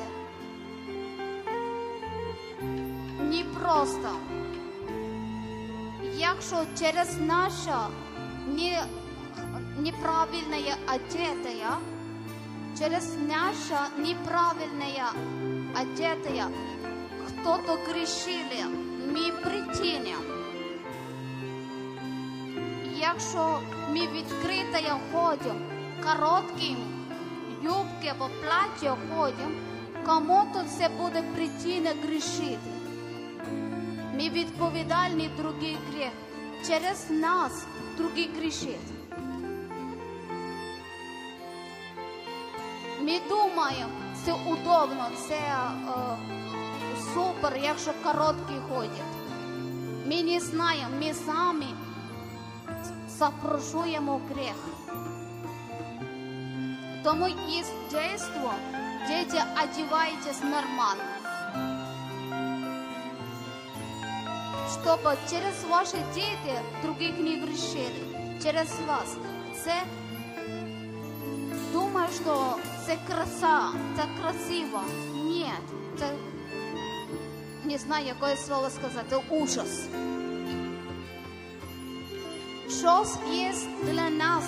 Не просто. Якщо через наше неправильное одетое, через наше неправильное одетое, кто-то грішили, ми причинимо. Якщо ми відкрито ходимо, коротким юбки або плаття ходимо, кому-то це буде причина грішити. Ми відповідальні другий гріх. Через нас другий грішить. Ми думаємо, це удобно, це е, супер, якщо короткі ходять. Ми не знаємо, ми самі запрошуємо гріх. Тому є дійство, діти, одівайтесь нормально. Щоб через ваші діти других не грішили. Через вас. Це, думаю, що це краса, це красиво. Ні, це, не знаю, яке слово сказати, ужас. Щось є для нас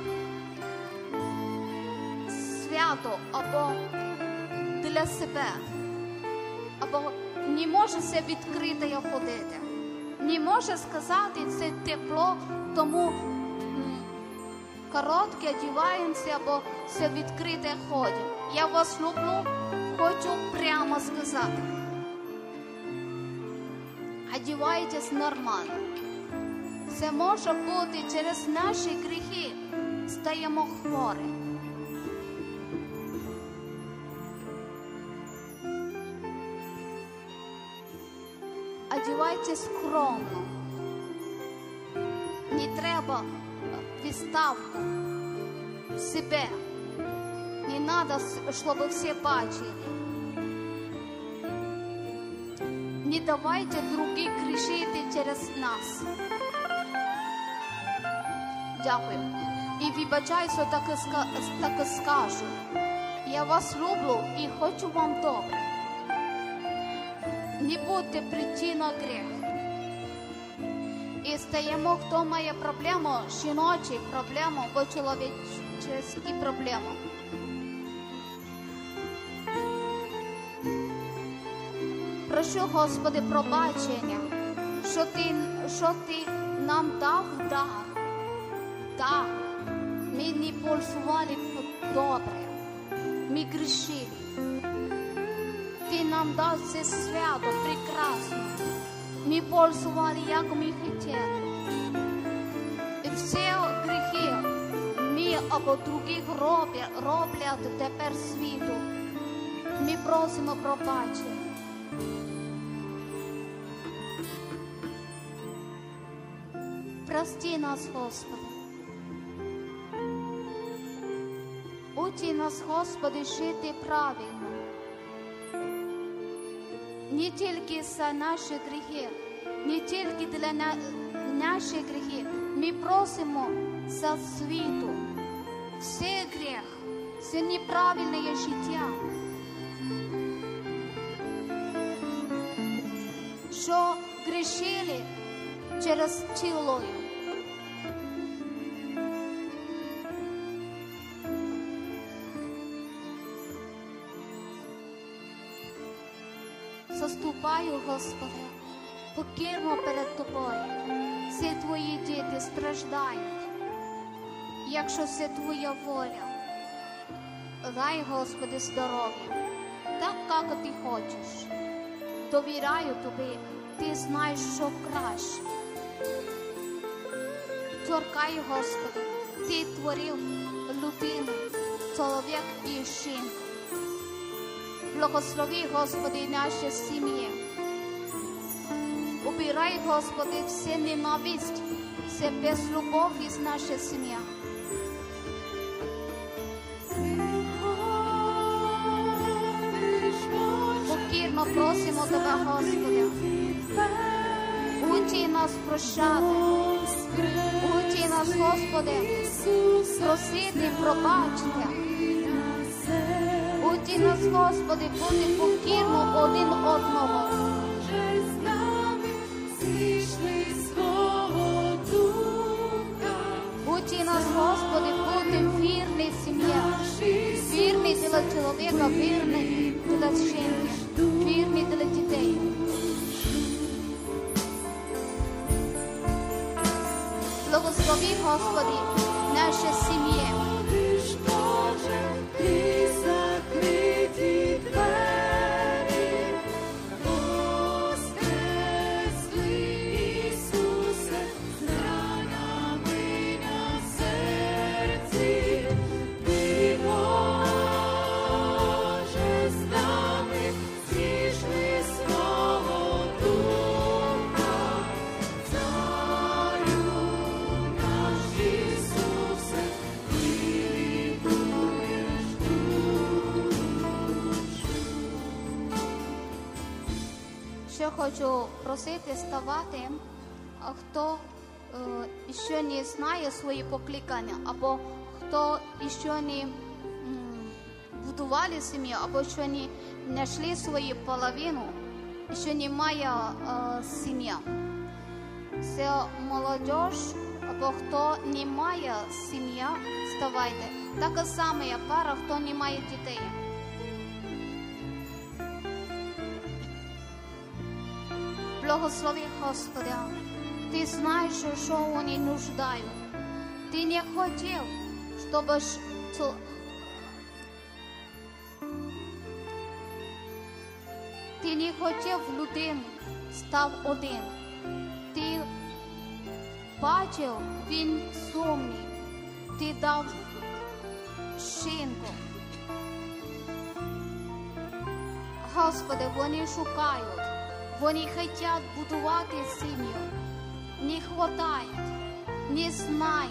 свято або для себе, або не може це відкрито ходити. Не може сказати, це тепло, тому коротке одягаємося або все відкрите ходимо. Я вас люблю, хочу прямо сказати. Одягайтесь нормально. Це може бути через наші гріхи стаємо хворі. Одягайтесь скромно. Не треба виставку себе. Не надо, щоб всі бачили. Не давайте других грішити через нас. Дякую. І вибачаю, що так, так скажу. Я вас люблю і хочу вам добре. Не будьте причиною гріху. І стаємо, хто має проблему, жіночі проблему, або чоловічі проблеми. Прошу, Господи, пробачення, що ти, що ти нам дав дар. Так, ми не пользували добре, ми грішили. Ти нам дав це свято, прекрасно. Ми пользували, як ми хотіли. І всі гріхи ми або других роблять, роблять тепер світу. Ми просимо пробачення. Прости нас, Господи. Учи нас, Господи, жити правильно. Не тільки за наші гріхи, не тільки для на, наших гріхів. Ми просимо за світу. Все гріх, це неправильне життя. Що грішили через тілою. Заступаю, Господи, покірно перед Тобою. Всі Твої діти страждають. Якщо це Твоя воля, дай, Господи, здоров'я, так, як Ти хочеш. Довіряю Тобі, Ти знаєш, що краще. Торкай, Господи, Ти творив людину, чоловік і жінку. Благослови, Господи, наші сім'ї. Убирай, Господи, все ненависть, все безлюбов із нашої сім'ї. Покірно просимо Тебе, Господи. Учи нас прощати. Учи нас, Господи, просити, пробачити. Учи нас, Господи, бути покірно один одного. Учи нас, Господи, Господи, бути вірний сім'я, вірний для чоловіка, вірний для жінки, вірний для дітей. Благослови, Господи, наші сім'ї. Ще хочу просити ставати, а хто е, ще не знає свої покликання, або хто ще не м, будували сім'ю, або ще не знайшли свою половину, ще не має е, сім'я. Це молодь, або хто не має сім'я, ставайте. Так само є пара, хто не має дітей. Благослови, Господи, Ти знаєш, що вони нуждають. Ти не хотів, щоб Ти не хотів людину став один. Ти бачив, він сумний. Ти дав жінку. Господи, вони шукають. Вони хочуть будувати сім'ю, не хватають, не знають.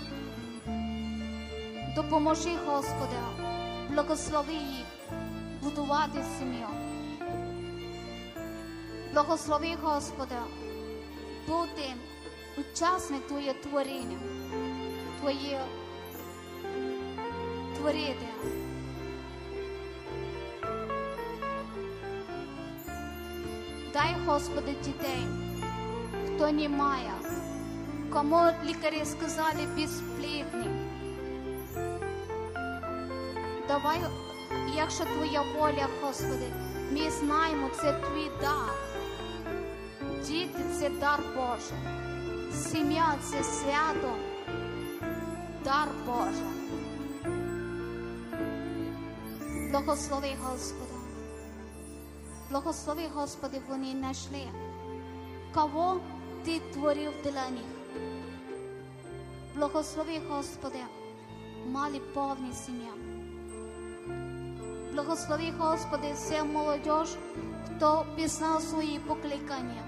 Допоможи, Господи, благослови їх будувати сім'ю. Благослови, Господи, бути учасник Твоє творіння, Твоє творити. Дай, Господи, дітей, хто не має, кому лікарі сказали безплідні. Давай, якщо Твоя воля, Господи, ми знаємо, це Твій дар. Діти – це дар Божий. Сім'я – це свято, дар Божий. Благослови, Господи. Благослови, Господи, вони знайшли, кого Ти творив для них. Благослови, Господи, мали повні сім'я. Благослови, Господи, всю молодь, хто пізнав свої покликання.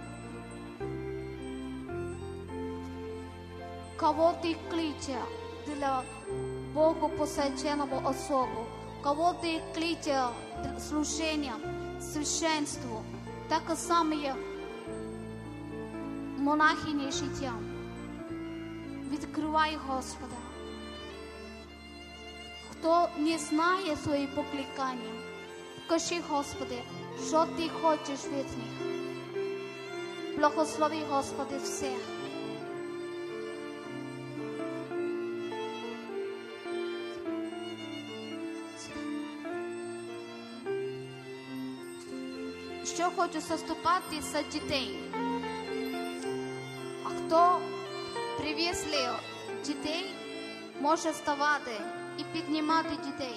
Кого Ти кличе для Богу посвяченого особу, кого Ти кличе для служення, священству, так само є монахині життя. Відкривай, Господа. Хто не знає свої покликання, покажи, Господи, що Ти хочеш від них. Благослови, Господи, всіх. Що хочу заступати за дітей. А хто привезли дітей, може ставати і піднімати дітей.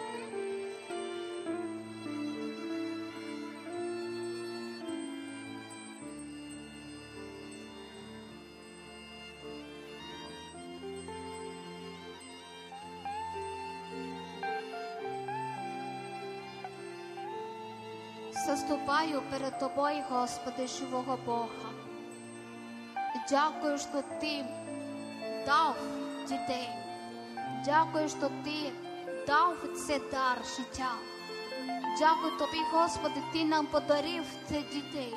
Заступаю перед Тобою, Господи, живого Бога. Дякую, що Ти дав дітей. Дякую, що Ти дав цей дар життя. Дякую Тобі, Господи, Ти нам подарив цих дітей.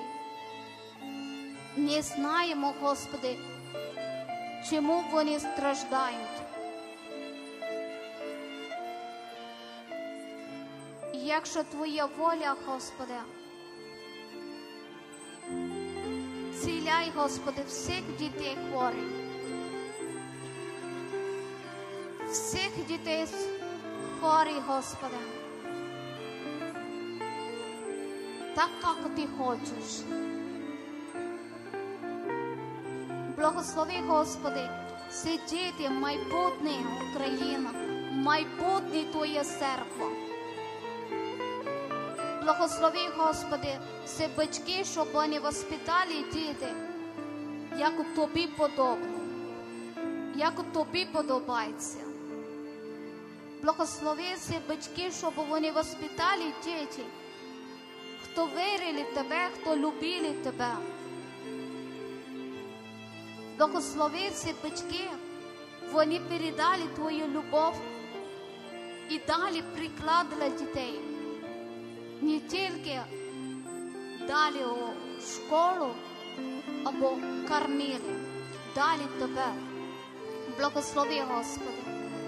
Не знаємо, Господи, чому вони страждають. Якщо Твоя воля, Господи, зціляй, Господи, всіх дітей хворих. всіх дітей з хорі, Господи, так, як Ти хочеш. Благослови, Господи, всі діти, майбутнє Україна, майбутнє Твоя церква. Благослови, Господи, всі батьки, щоб вони воспитали діти, як Тобі подобно, як Тобі подобається. Благослови всі батьки, щоб вони воспитали діти, хто вірили в Тебе, хто любили Тебе. Благослови всі батьки, вони передали Твою любов і дали приклад для дітей. Не тільки дали у школу або кормили, дали Тебе. Благослови, Господи.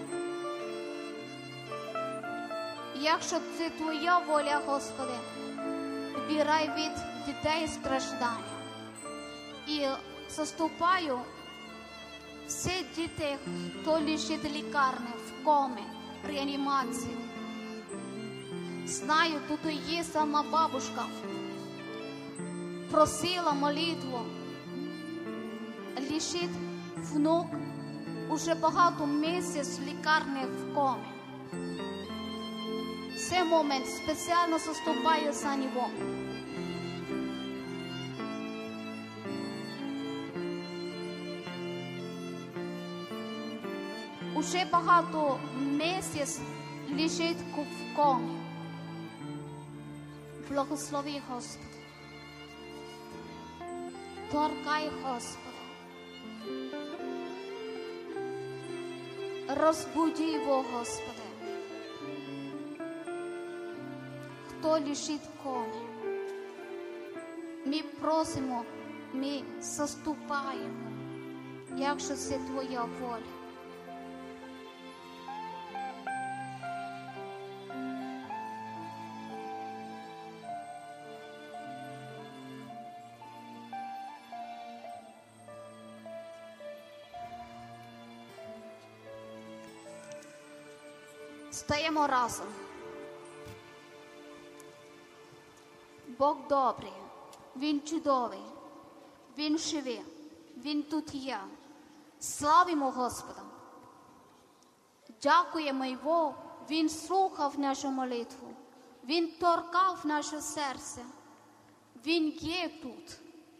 Якщо це Твоя воля, Господи, вбирай від дітей страждання. І заступаю всі діти, хто лежить в лікарні, в комі, реанімації. Знаю, тут є сама бабушка, просила молитву, лежить внук, уже багато місяців в лікарні, в комі. В цей момент спеціально заступаю за нього. Уже багато місяців лежить в комі. Благослови, Господи. Торкай, Господи. Розбуди його, Господи. Хто лежить в комі. Ми просимо, ми заступаємо, якщо це Твоя воля. Стаємо разом. Бог добрий, Він чудовий, Він живий, Він тут є. Славимо Господа. Дякуємо Його, Він слухав нашу молитву, Він торкав наше серце, Він є тут.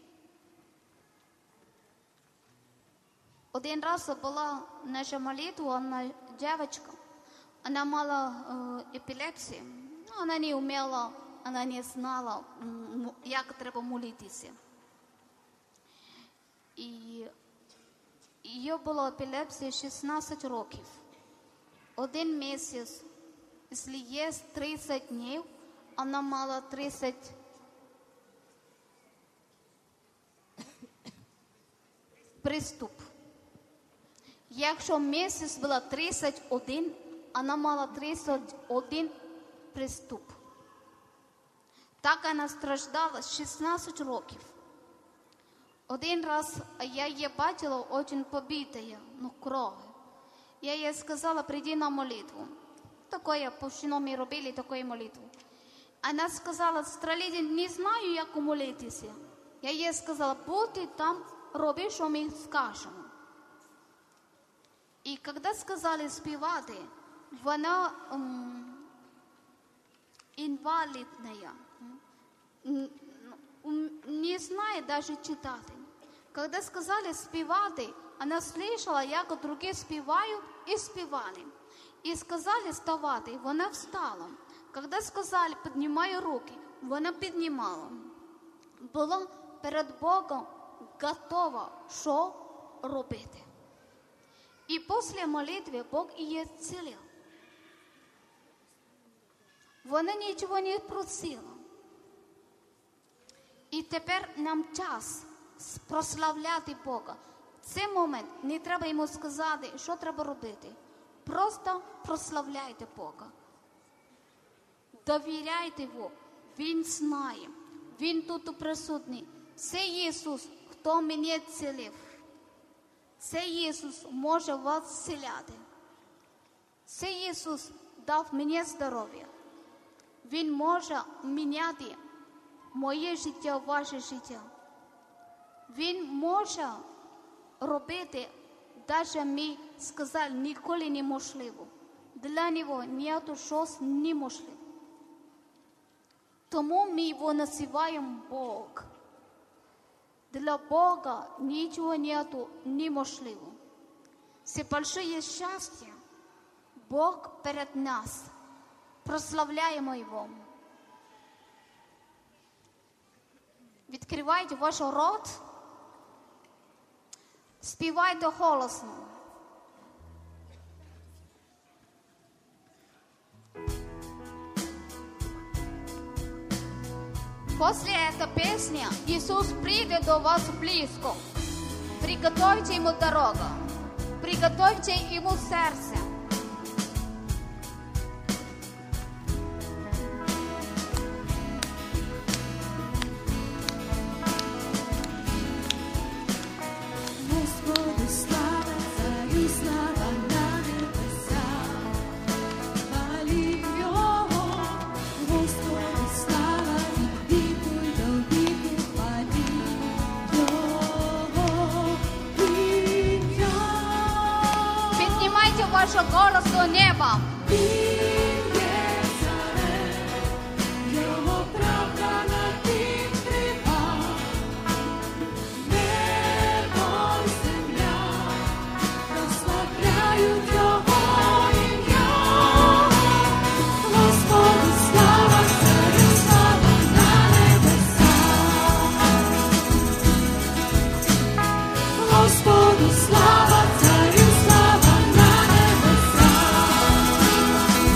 Один раз була наша молитва, одна дівчинка, она мала э, эпилепсию, но она не умела, она не знала, як треба молитися. І її була епілепсія шістнадцять років. Один місяць, якщо є тридцять днів, вона мала тридцять приступ. Якщо місяць була тридцять один, вона мала тридцять один приступ. Так вона страждала шістнадцять років. Один раз я її бачила дуже побитою, ну, кров'ю. Я їй сказала, прийди на молитву. Такое, повсюди ми робили таку молитву. Вона сказала, стреліді, не знаю, як молитися. Я їй сказала, будь там, роби, що ми скажемо. І коли сказали співати, вона м, інвалідна, не знає навіть читати. Коли сказали співати, вона слышала, як другі співають і співали. І сказали вставати, вона встала. Коли сказали, піднімай руки, вона піднімала. Була перед Богом готова, що робити. І після молитви Бог її зцілив. Вона нічого не просила. І тепер нам час прославляти Бога. В цей момент не треба йому сказати, що треба робити. Просто прославляйте Бога. Довіряйте Його. Він знає. Він тут присутній. Це Ісус, хто мене зцілив. Це Ісус може вас зціляти. Цей Ісус дав мені здоров'я. Він може міняти моє життя, ваше життя. Він може робити, навіть ми сказали, ніколи неможливо. Для нього нету щось неможливо. Тому ми його називаємо Бог. Для Бога нічого нету неможливо. Це большое щастя. Бог перед нас. Прославляємо Його. Відкривайте ваш рот. Співайте голосно. После этой песни Иисус придет до вас близко. Приготовьте Ему дорогу. Приготовьте Ему сердце. Господу слава, Царю слава на небесах. Хвалім Його, Господу слава, від віку й до віку хвалім Його ім'я. Піднімайте ваш голос до неба. Він є царем, Його правда над тим триває. Небо й земля прославляють Його ім'я. Господу слава, Царю слава на небесах. Господу слава, Царю слава на небесах.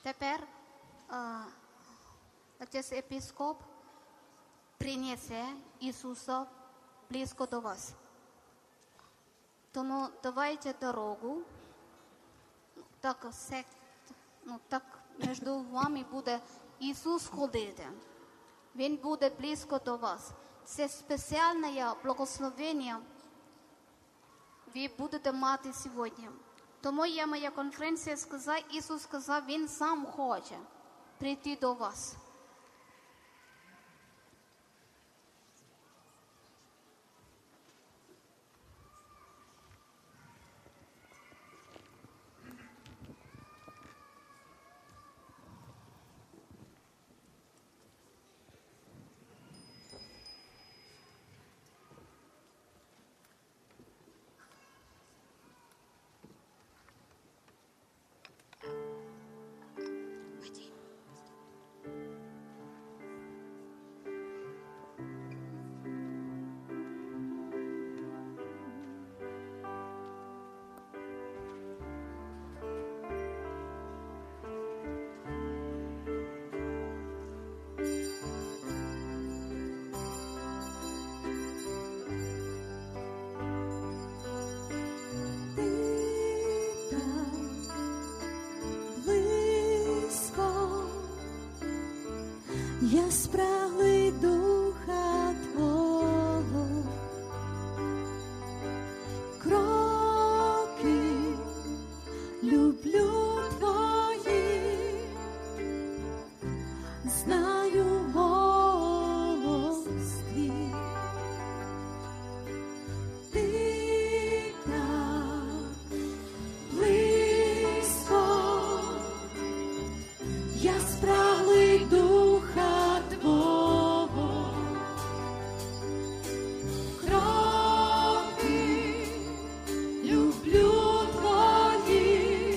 Тепер а, отець епископ принесе Ісуса близько до вас. Тому давайте дорогу, так, сек, ну, так між вами буде Ісус ходити. Він буде близько до вас. Це спеціальне благословення ви будете мати сьогодні. Тому я моя конференція сказала, Ісус сказав, Він сам хоче прийти до вас. Я спраглий духа Твого, кроки люблю Твої, знаю голос Твій. Ти так близько, я спраглий духа Твого, кроки люблю Твої,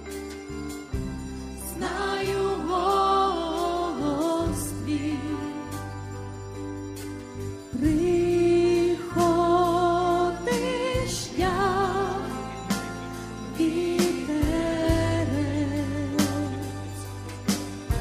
знаю голос Твій. Приходиш, як вітерець,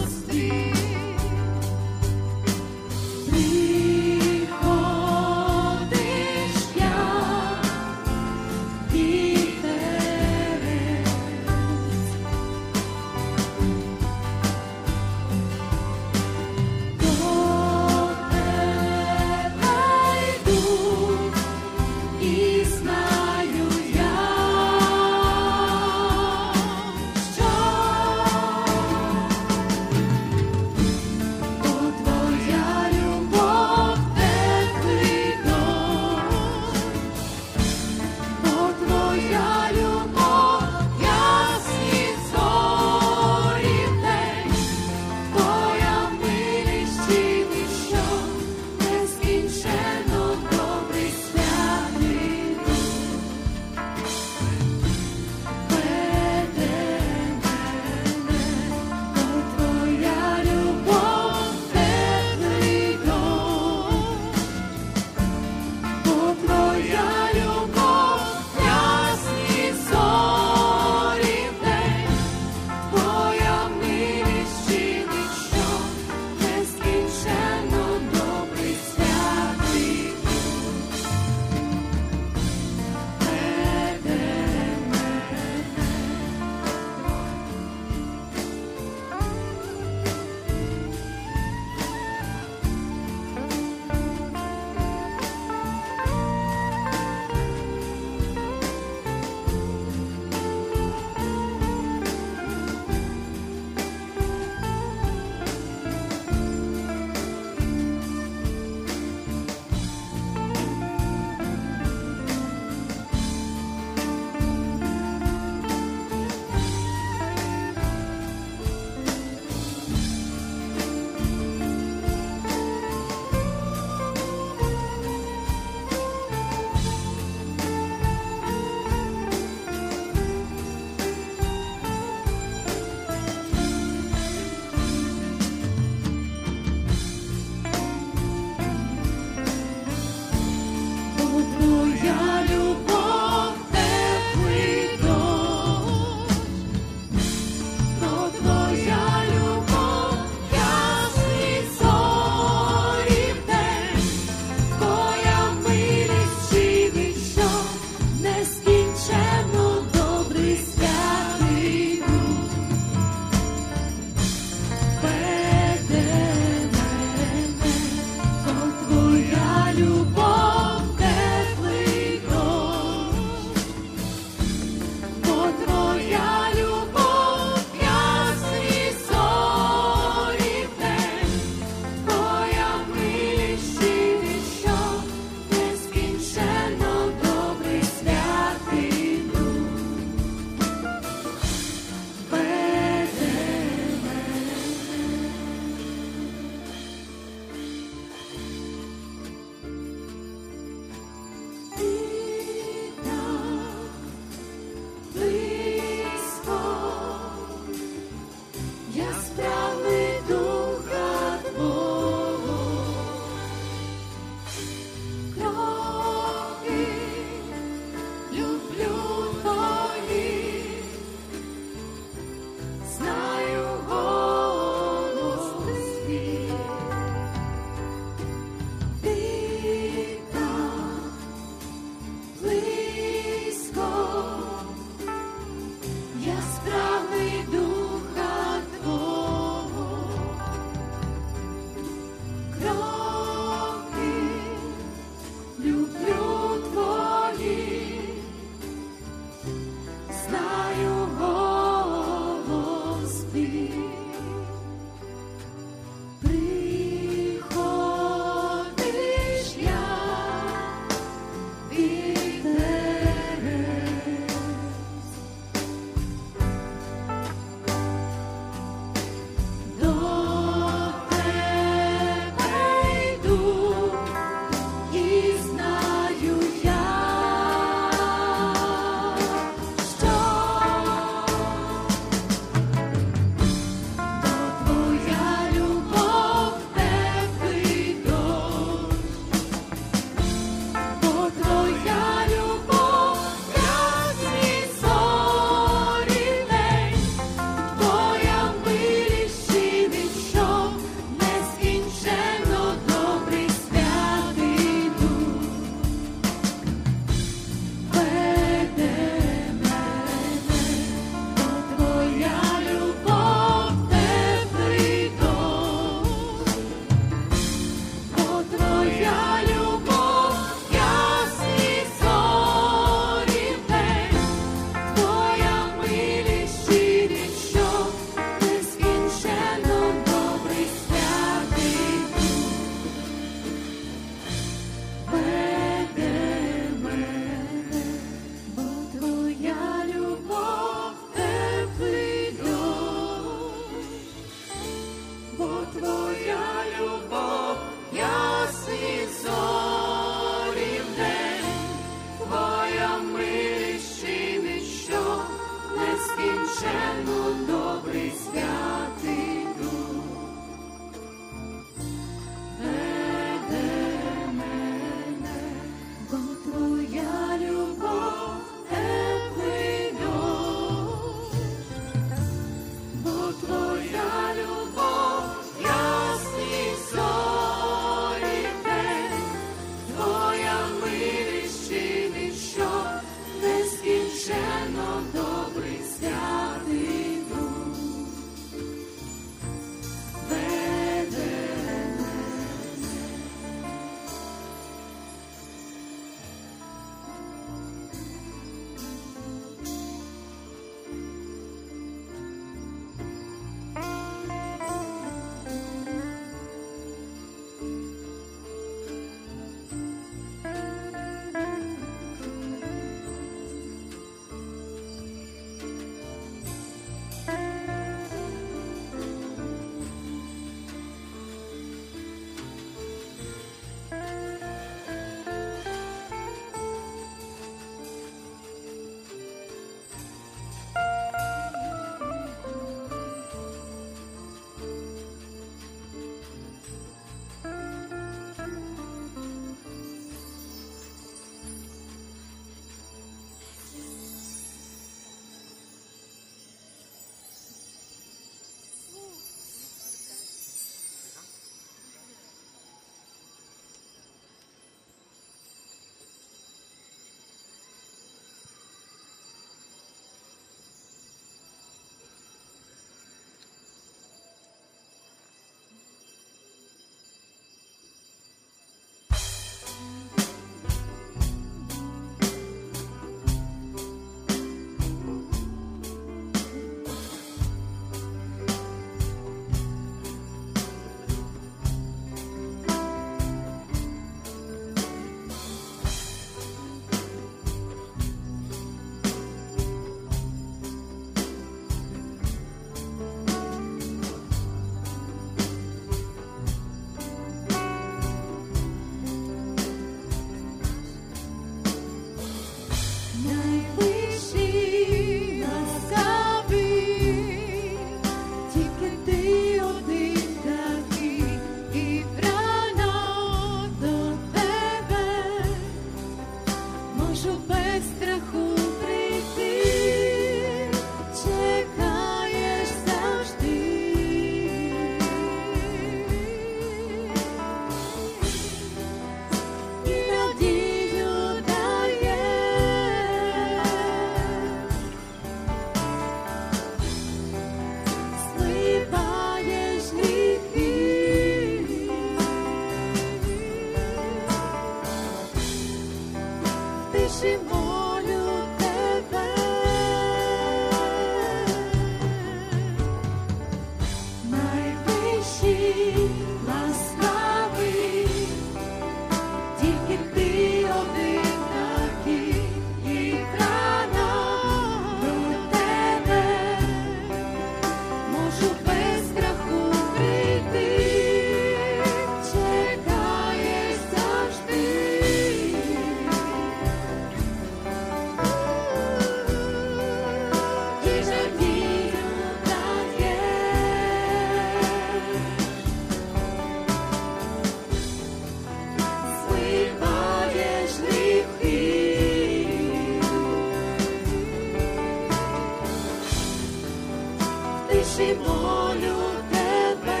тиші молю тебе,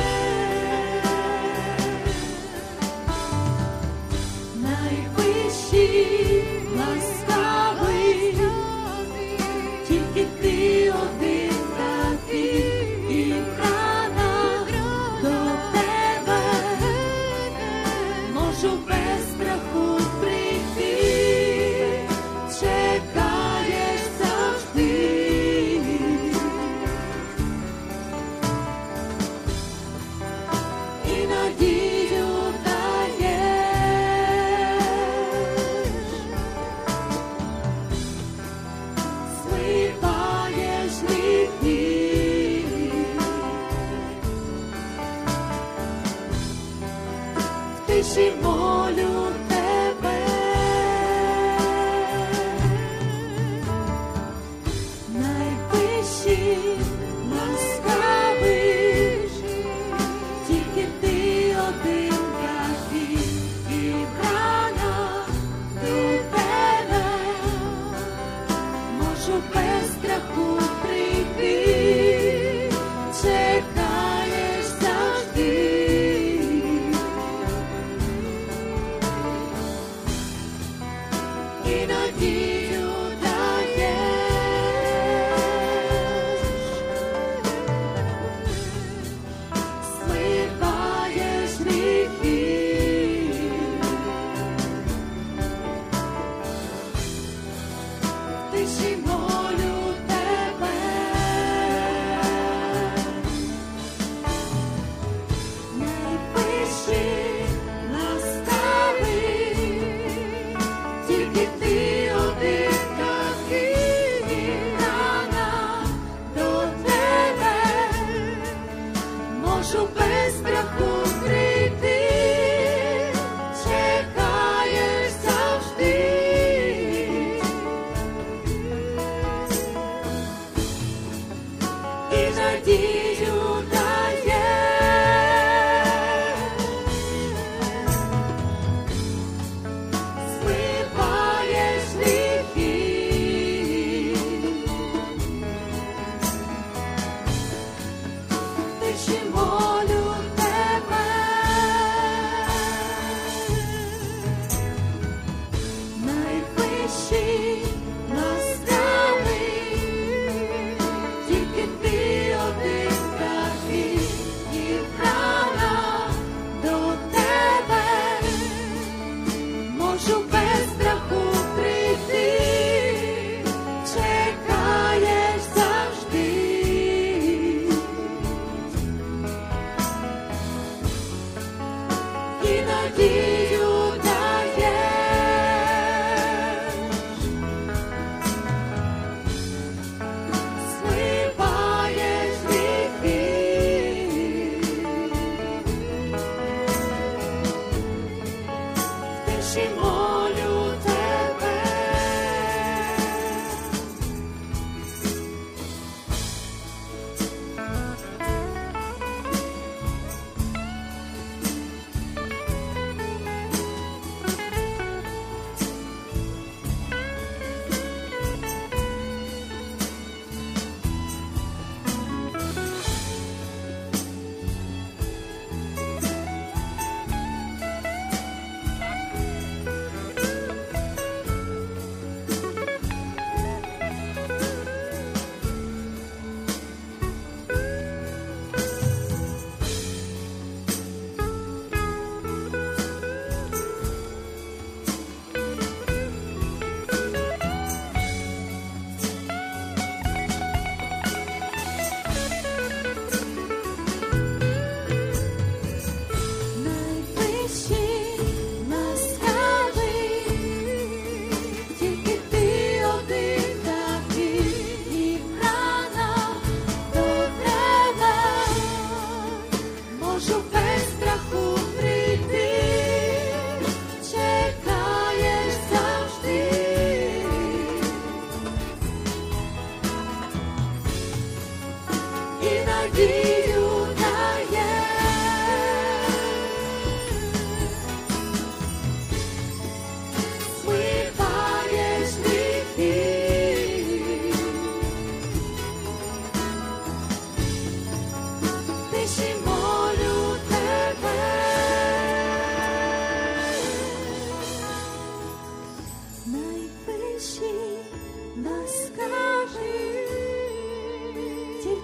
найвищий, ласкавий, тільки ти один такий, і рана до тебе, можу без страху прийти, чекаєш завжди. І надію даєш, зливаєш гріхи, в тиші молю тебе, найвищий, ласкавий, тільки ти один такий, і рана до тебе, можу без страху прийти, чекаєш завжди. І надію даєш, зливаєш гріхи, в тиші молю тебе, найвищий, ласкавий, тільки ти один такий, рана до тебе, можу без страху прийти, чекаєш завжди. І надію даєш, зливаєш гріхи, в тиші молю тебе, найвищий, ласкавий, тільки ти один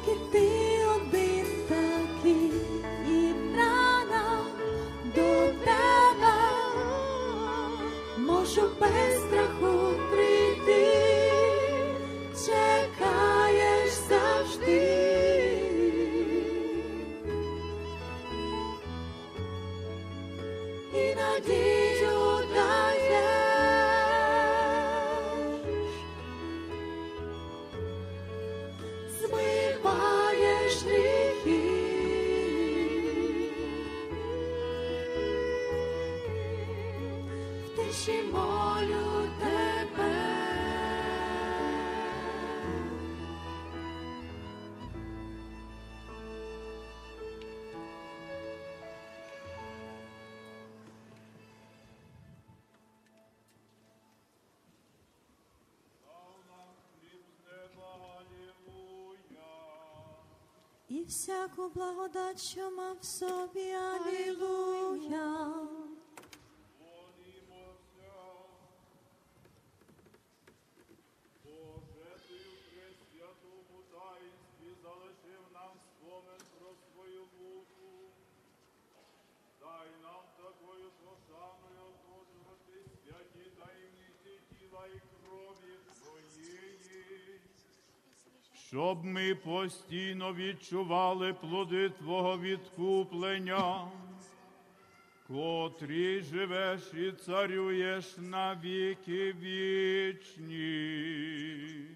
тільки ти один такий, і рана до тебе можу без страху прийти, чекаєш завжди. І надію даєш, змиваєш гріхи, в тиші молю тебе. І всяку благодать, що мав в собі, алілуя. Боже, ти в пресвятому таїнстві залишив нам спомин про свою муку. Дай нам такою пошаною оточувати святі таємниці тіла і крові Твоєї, щоб ми постійно відчували плоди Твого відкуплення, котрий живеш і царюєш на віки вічні.